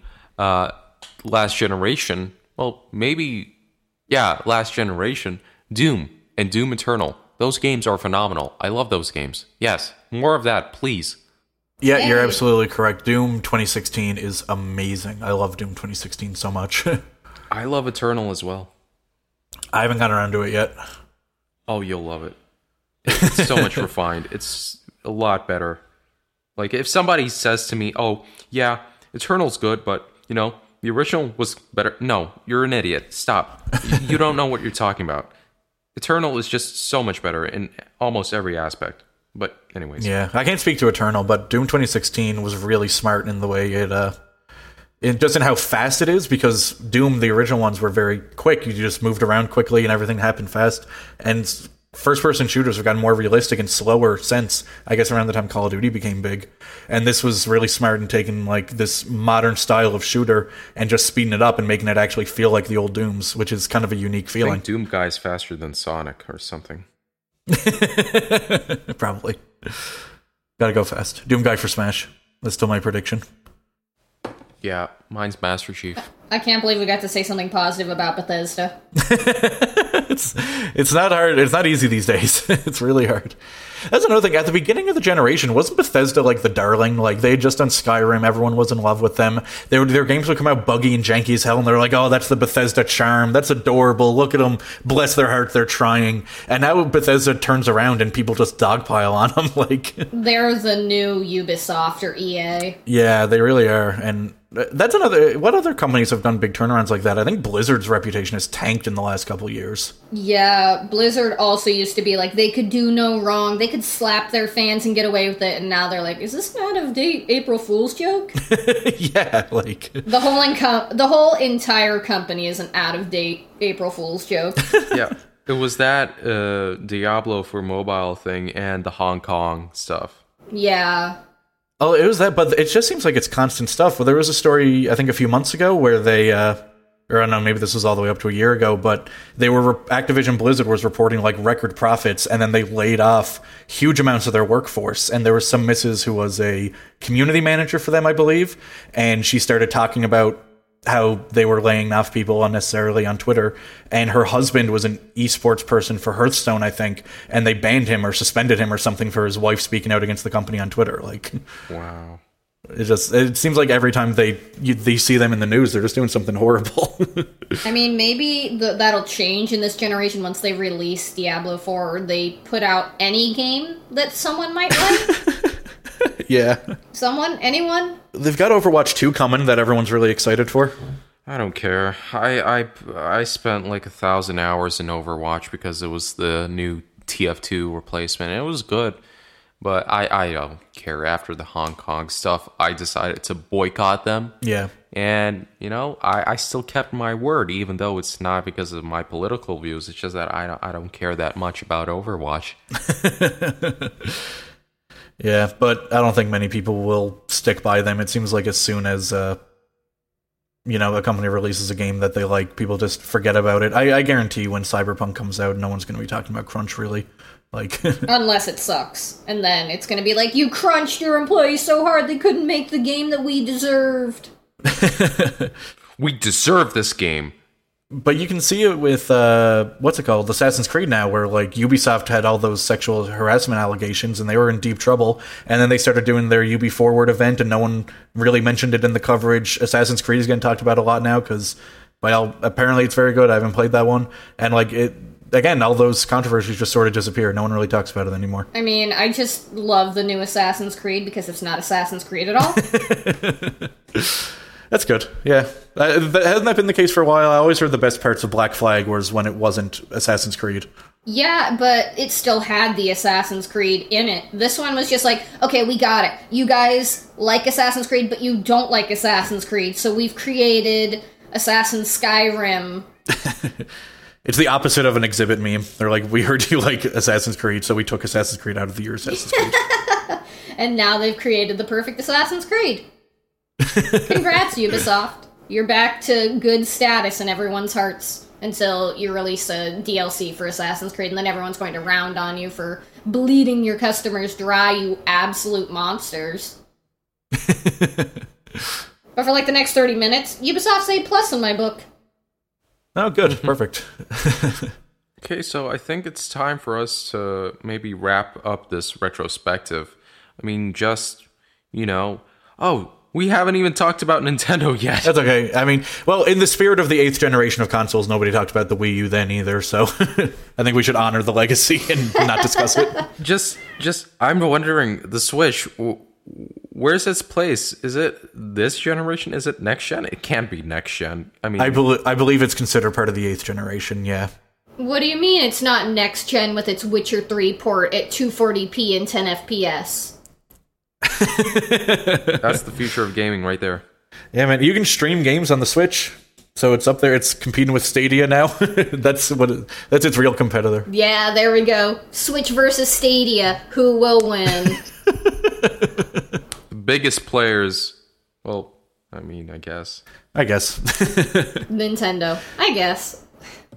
last generation. Well, maybe, yeah, last generation. Doom and Doom Eternal. Those games are phenomenal. I love those games. Yes, more of that, please. Yeah, you're absolutely correct. Doom 2016 is amazing. I love Doom 2016 so much. I love Eternal as well. I haven't gotten around to it yet. Oh, you'll love it. It's so much refined. It's a lot better. Like, if somebody says to me, oh, yeah, Eternal's good, but, you know, the original was better. No, you're an idiot. Stop. You don't know what you're talking about. Eternal is just so much better in almost every aspect. But anyways. Yeah, I can't speak to Eternal, but Doom 2016 was really smart in the way it just in how fast it is, because Doom, the original ones, were very quick. You just moved around quickly and everything happened fast. And first-person shooters have gotten more realistic and slower since, I guess, around the time Call of Duty became big. And this was really smart in taking like this modern style of shooter and just speeding it up and making it actually feel like the old Dooms, which is kind of a unique feeling. I think Doom guy's faster than Sonic or something. Probably. Gotta go fast. Doom Guy for Smash. That's still my prediction. Yeah, mine's Master Chief. I can't believe we got to say something positive about Bethesda. It's not hard. It's not easy these days. It's really hard. That's another thing. At the beginning of the generation, wasn't Bethesda like the darling? Like, they had just done Skyrim. Everyone was in love with them. Their games would come out buggy and janky as hell, and they're like, oh, that's the Bethesda charm. That's adorable. Look at them. Bless their heart. They're trying. And now Bethesda turns around and people just dogpile on them. Like, They're the new Ubisoft or EA. yeah, they really are. And that's another... What other companies have done big turnarounds like that? I think Blizzard's reputation has tanked in the last couple of years. Yeah, Blizzard also used to be like, they could do no wrong. They could slap their fans and get away with it. And now they're like, is this an out-of-date April Fool's joke? Yeah, like... The whole entire company is an out-of-date April Fool's joke. Yeah, it was that Diablo for mobile thing and the Hong Kong stuff. Yeah. Oh, it was that, but it just seems like it's constant stuff. Well, there was a story, I think, a few months ago where they, or I don't know, maybe this was all the way up to a year ago, but they were, Activision Blizzard was reporting, like, record profits, and then they laid off huge amounts of their workforce. And there was some missus who was a community manager for them, I believe, and she started talking about how they were laying off people unnecessarily on Twitter, and her husband was an esports person for Hearthstone, I think, and they banned him or suspended him or something for his wife speaking out against the company on Twitter. Like, Wow. it seems like every time they see them in the news, they're just doing something horrible. I mean, maybe that'll change in this generation once they release Diablo 4 or they put out any game that someone might like. Yeah. Anyone? They've got Overwatch 2 coming that everyone's really excited for. I don't care. I spent like 1,000 hours in Overwatch because it was the new TF2 replacement. It was good, but I don't care. After the Hong Kong stuff, I decided to boycott them. Yeah. And, you know, I still kept my word, even though it's not because of my political views. It's just that I don't care that much about Overwatch. Yeah, but I don't think many people will stick by them. It seems like as soon as, a company releases a game that they like, people just forget about it. I guarantee when Cyberpunk comes out, no one's going to be talking about Crunch, really. Like, Unless it sucks. And then it's going to be like, you crunched your employees so hard they couldn't make the game that we deserved. We deserve this game. But you can see it with, what's it called? Assassin's Creed now, where, like, Ubisoft had all those sexual harassment allegations, and they were in deep trouble, and then they started doing their Ubi Forward event, and no one really mentioned it in the coverage. Assassin's Creed is getting talked about a lot now, because, well, apparently it's very good. I haven't played that one. And, like, again, all those controversies just sort of disappear. No one really talks about it anymore. I mean, I just love the new Assassin's Creed because it's not Assassin's Creed at all. That's good, yeah. Hasn't that been the case for a while? I always heard the best parts of Black Flag was when it wasn't Assassin's Creed. Yeah, but it still had the Assassin's Creed in it. This one was just like, okay, we got it. You guys like Assassin's Creed, but you don't like Assassin's Creed, so we've created Assassin's Skyrim. It's the opposite of an exhibit meme. They're like, we heard you like Assassin's Creed, so we took Assassin's Creed out of the year Assassin's Creed. And now they've created the perfect Assassin's Creed. Congrats, Ubisoft. You're back to good status in everyone's hearts until you release a DLC for Assassin's Creed, and then everyone's going to round on you for bleeding your customers dry, you absolute monsters. But for like the next 30 minutes, Ubisoft's A+ in my book. Oh, good. Perfect. Okay, so I think it's time for us to maybe wrap up this retrospective. I mean, just, we haven't even talked about Nintendo yet. That's okay. I mean, well, in the spirit of the 8th generation of consoles, nobody talked about the Wii U then either, so I think we should honor the legacy and not discuss it. Just, I'm wondering, the Switch, where's its place? Is it this generation? Is it next gen? It can't be next gen. I mean, I believe it's considered part of the 8th generation, yeah. What do you mean it's not next gen with its Witcher 3 port at 240p and 10 FPS? That's the future of gaming right there. Yeah, man, you can stream games on the Switch, so it's up there. It's competing with Stadia now. That's its real competitor. Yeah, there we go. Switch versus Stadia. Who will win? The biggest players, well, I mean, I guess. Nintendo. I guess.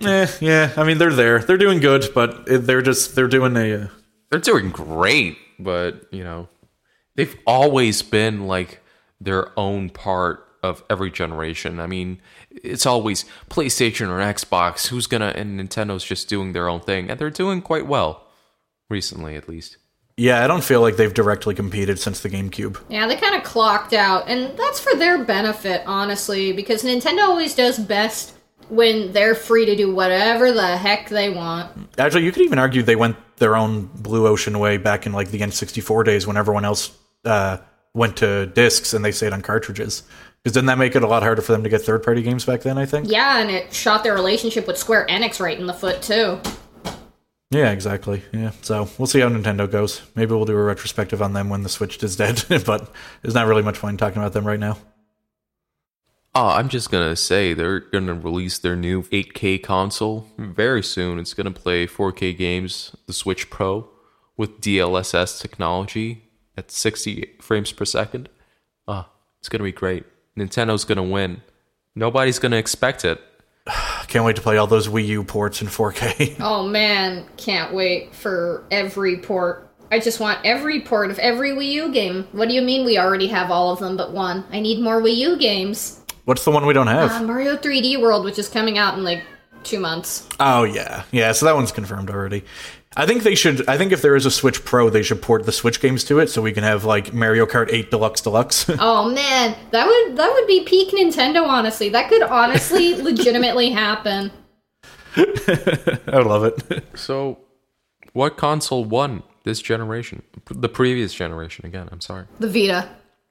Yeah. I mean, they're there. They're doing good, but they're doing a. They're doing great, but they've always been like their own part of every generation. I mean, it's always PlayStation or Xbox. And Nintendo's just doing their own thing, and they're doing quite well recently, at least. Yeah, I don't feel like they've directly competed since the GameCube. Yeah, they kind of clocked out, and that's for their benefit, honestly, because Nintendo always does best when they're free to do whatever the heck they want. Actually, you could even argue they went their own blue ocean way back in like the N64 days when everyone else went to discs and they stayed on cartridges. Because didn't that make it a lot harder for them to get third-party games back then, I think? Yeah, and it shot their relationship with Square Enix right in the foot, too. Yeah, exactly. Yeah, so we'll see how Nintendo goes. Maybe we'll do a retrospective on them when the Switch is dead, but there's not really much point talking about them right now. I'm just going to say they're going to release their new 8K console very soon. It's going to play 4K games, the Switch Pro, with DLSS technology at 60 frames per second. It's going to be great. Nintendo's going to win. Nobody's going to expect it. Can't wait to play all those Wii U ports in 4K. Oh man, can't wait for every port. I just want every port of every Wii U game. What do you mean we already have all of them but one? I need more Wii U games. What's the one we don't have? Mario 3D World, which is coming out in like 2 months. Oh, yeah. Yeah, so that one's confirmed already. I think if there is a Switch Pro, they should port the Switch games to it so we can have like Mario Kart 8 Deluxe. Oh man, that would be peak Nintendo, honestly. That could honestly legitimately happen. I would love it. So, what console won this generation? The previous generation, again, I'm sorry. The Vita.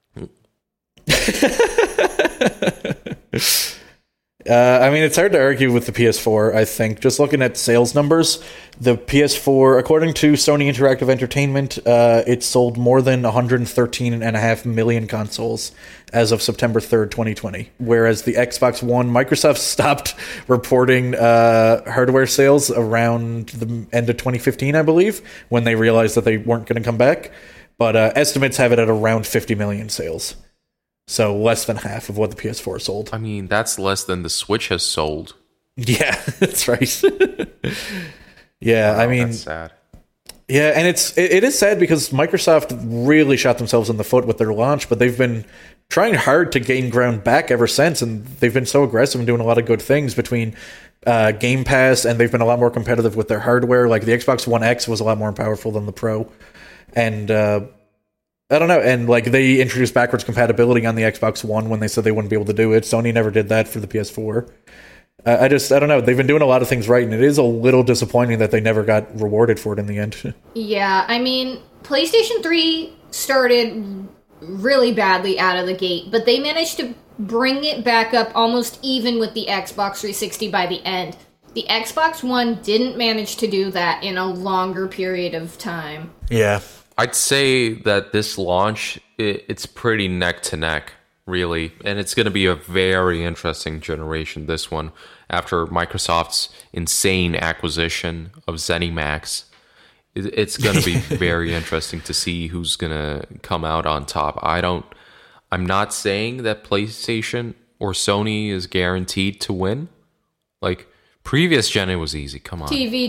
I mean, it's hard to argue with the PS4, I think. Just looking at sales numbers, the PS4, according to Sony Interactive Entertainment, it sold more than 113.5 million consoles as of September 3rd, 2020. Whereas the Xbox One, Microsoft stopped reporting hardware sales around the end of 2015, I believe, when they realized that they weren't going to come back. But estimates have it at around 50 million sales. So less than half of what the PS4 sold. I mean, that's less than the Switch has sold. Yeah, that's right. Yeah, Wow, I mean, that's sad. Yeah, and it is sad because Microsoft really shot themselves in the foot with their launch, but they've been trying hard to gain ground back ever since, and they've been so aggressive and doing a lot of good things between Game Pass, and they've been a lot more competitive with their hardware. Like the Xbox One X was a lot more powerful than the Pro, and I don't know, and like they introduced backwards compatibility on the Xbox One when they said they wouldn't be able to do it. Sony never did that for the PS4. I don't know. They've been doing a lot of things right, and it is a little disappointing that they never got rewarded for it in the end. Yeah, I mean, PlayStation 3 started really badly out of the gate, but they managed to bring it back up almost even with the Xbox 360 by the end. The Xbox One didn't manage to do that in a longer period of time. Yeah. I'd say that this launch, it's pretty neck to neck, really. And it's going to be a very interesting generation, this one, after Microsoft's insane acquisition of ZeniMax. It's going to be very interesting to see who's going to come out on top. I'm not saying that PlayStation or Sony is guaranteed to win. Like, previous gen, it was easy. Come on. TV.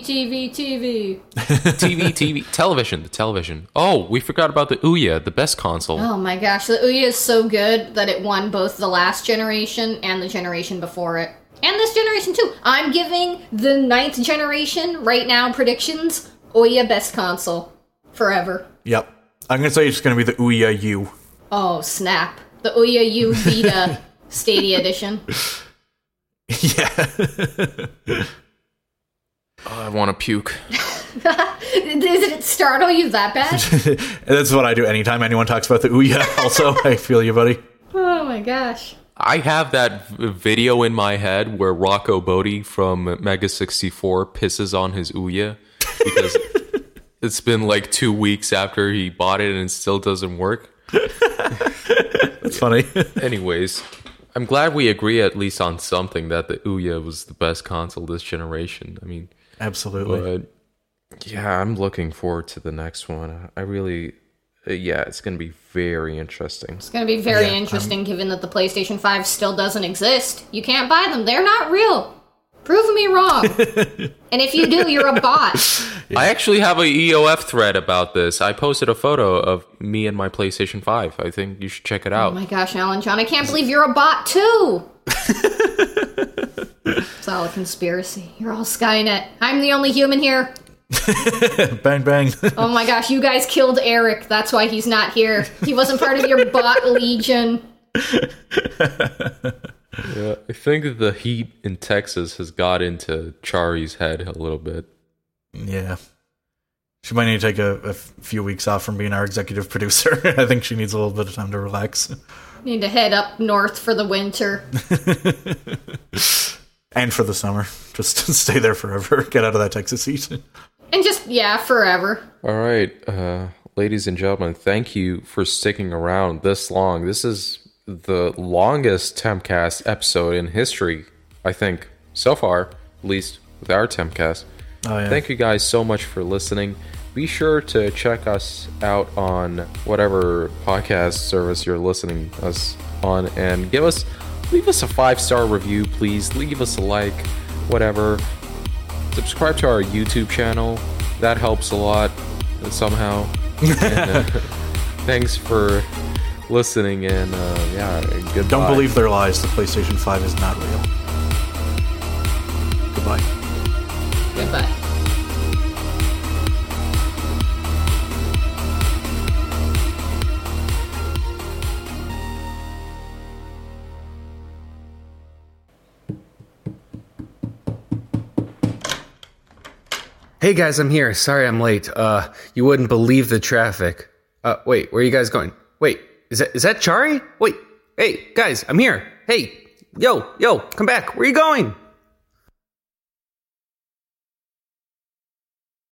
The television. Oh, we forgot about the Ouya, the best console. Oh my gosh, the Ouya is so good that it won both the last generation and the generation before it. And this generation too. I'm giving the 9th generation, right now, predictions. Ouya best console. Forever. Yep. I'm going to say it's going to be the Ouya U. Oh, snap. The Ouya U Vita Stadia Edition. Yeah. I want to puke. Did it startle you that bad? That's what I do anytime anyone talks about the Ouya. Also, I feel you, buddy. Oh my gosh. I have that video in my head where Rocco Bodie from Mega 64 pisses on his Ouya because it's been like 2 weeks after he bought it and it still doesn't work. That's funny. Anyways, I'm glad we agree at least on something, that the Ouya was the best console this generation. I mean, absolutely. But yeah, I'm looking forward to the next one. I really, it's going to be very interesting. It's going to be very interesting given that the PlayStation 5 still doesn't exist. You can't buy them. They're not real. Prove me wrong. And if you do, you're a bot. I actually have a EOF thread about this. I posted a photo of me and my PlayStation 5. I think you should check it out. Oh my gosh, Alan John, I can't believe you're a bot too. It's all a conspiracy. You're all Skynet. I'm the only human here. Bang, bang. Oh my gosh, you guys killed Eric. That's why he's not here. He wasn't part of your bot legion. Yeah, I think the heat in Texas has got into Chari's head a little bit. Yeah. She might need to take a few weeks off from being our executive producer. I think she needs a little bit of time to relax. Need to head up north for the winter. And for the summer. Just stay there forever. Get out of that Texas heat. And just, yeah, forever. All right, ladies and gentlemen, thank you for sticking around this long. This is the longest Tempcast episode in history, I think, so far, at least with our Tempcast. Oh, yeah. Thank you guys so much for listening. Be sure to check us out on whatever podcast service you're listening us on and leave us a 5-star review, please. Leave us a like, whatever. Subscribe to our YouTube channel. That helps a lot somehow. And, thanks for listening, and goodbye. Don't believe their lies. The PlayStation 5 is not real. Goodbye. Goodbye. Hey guys, I'm here. Sorry I'm late. You wouldn't believe the traffic. Wait, where are you guys going? Wait, is that Chari? Wait, hey guys, I'm here. Hey, yo, come back. Where are you going?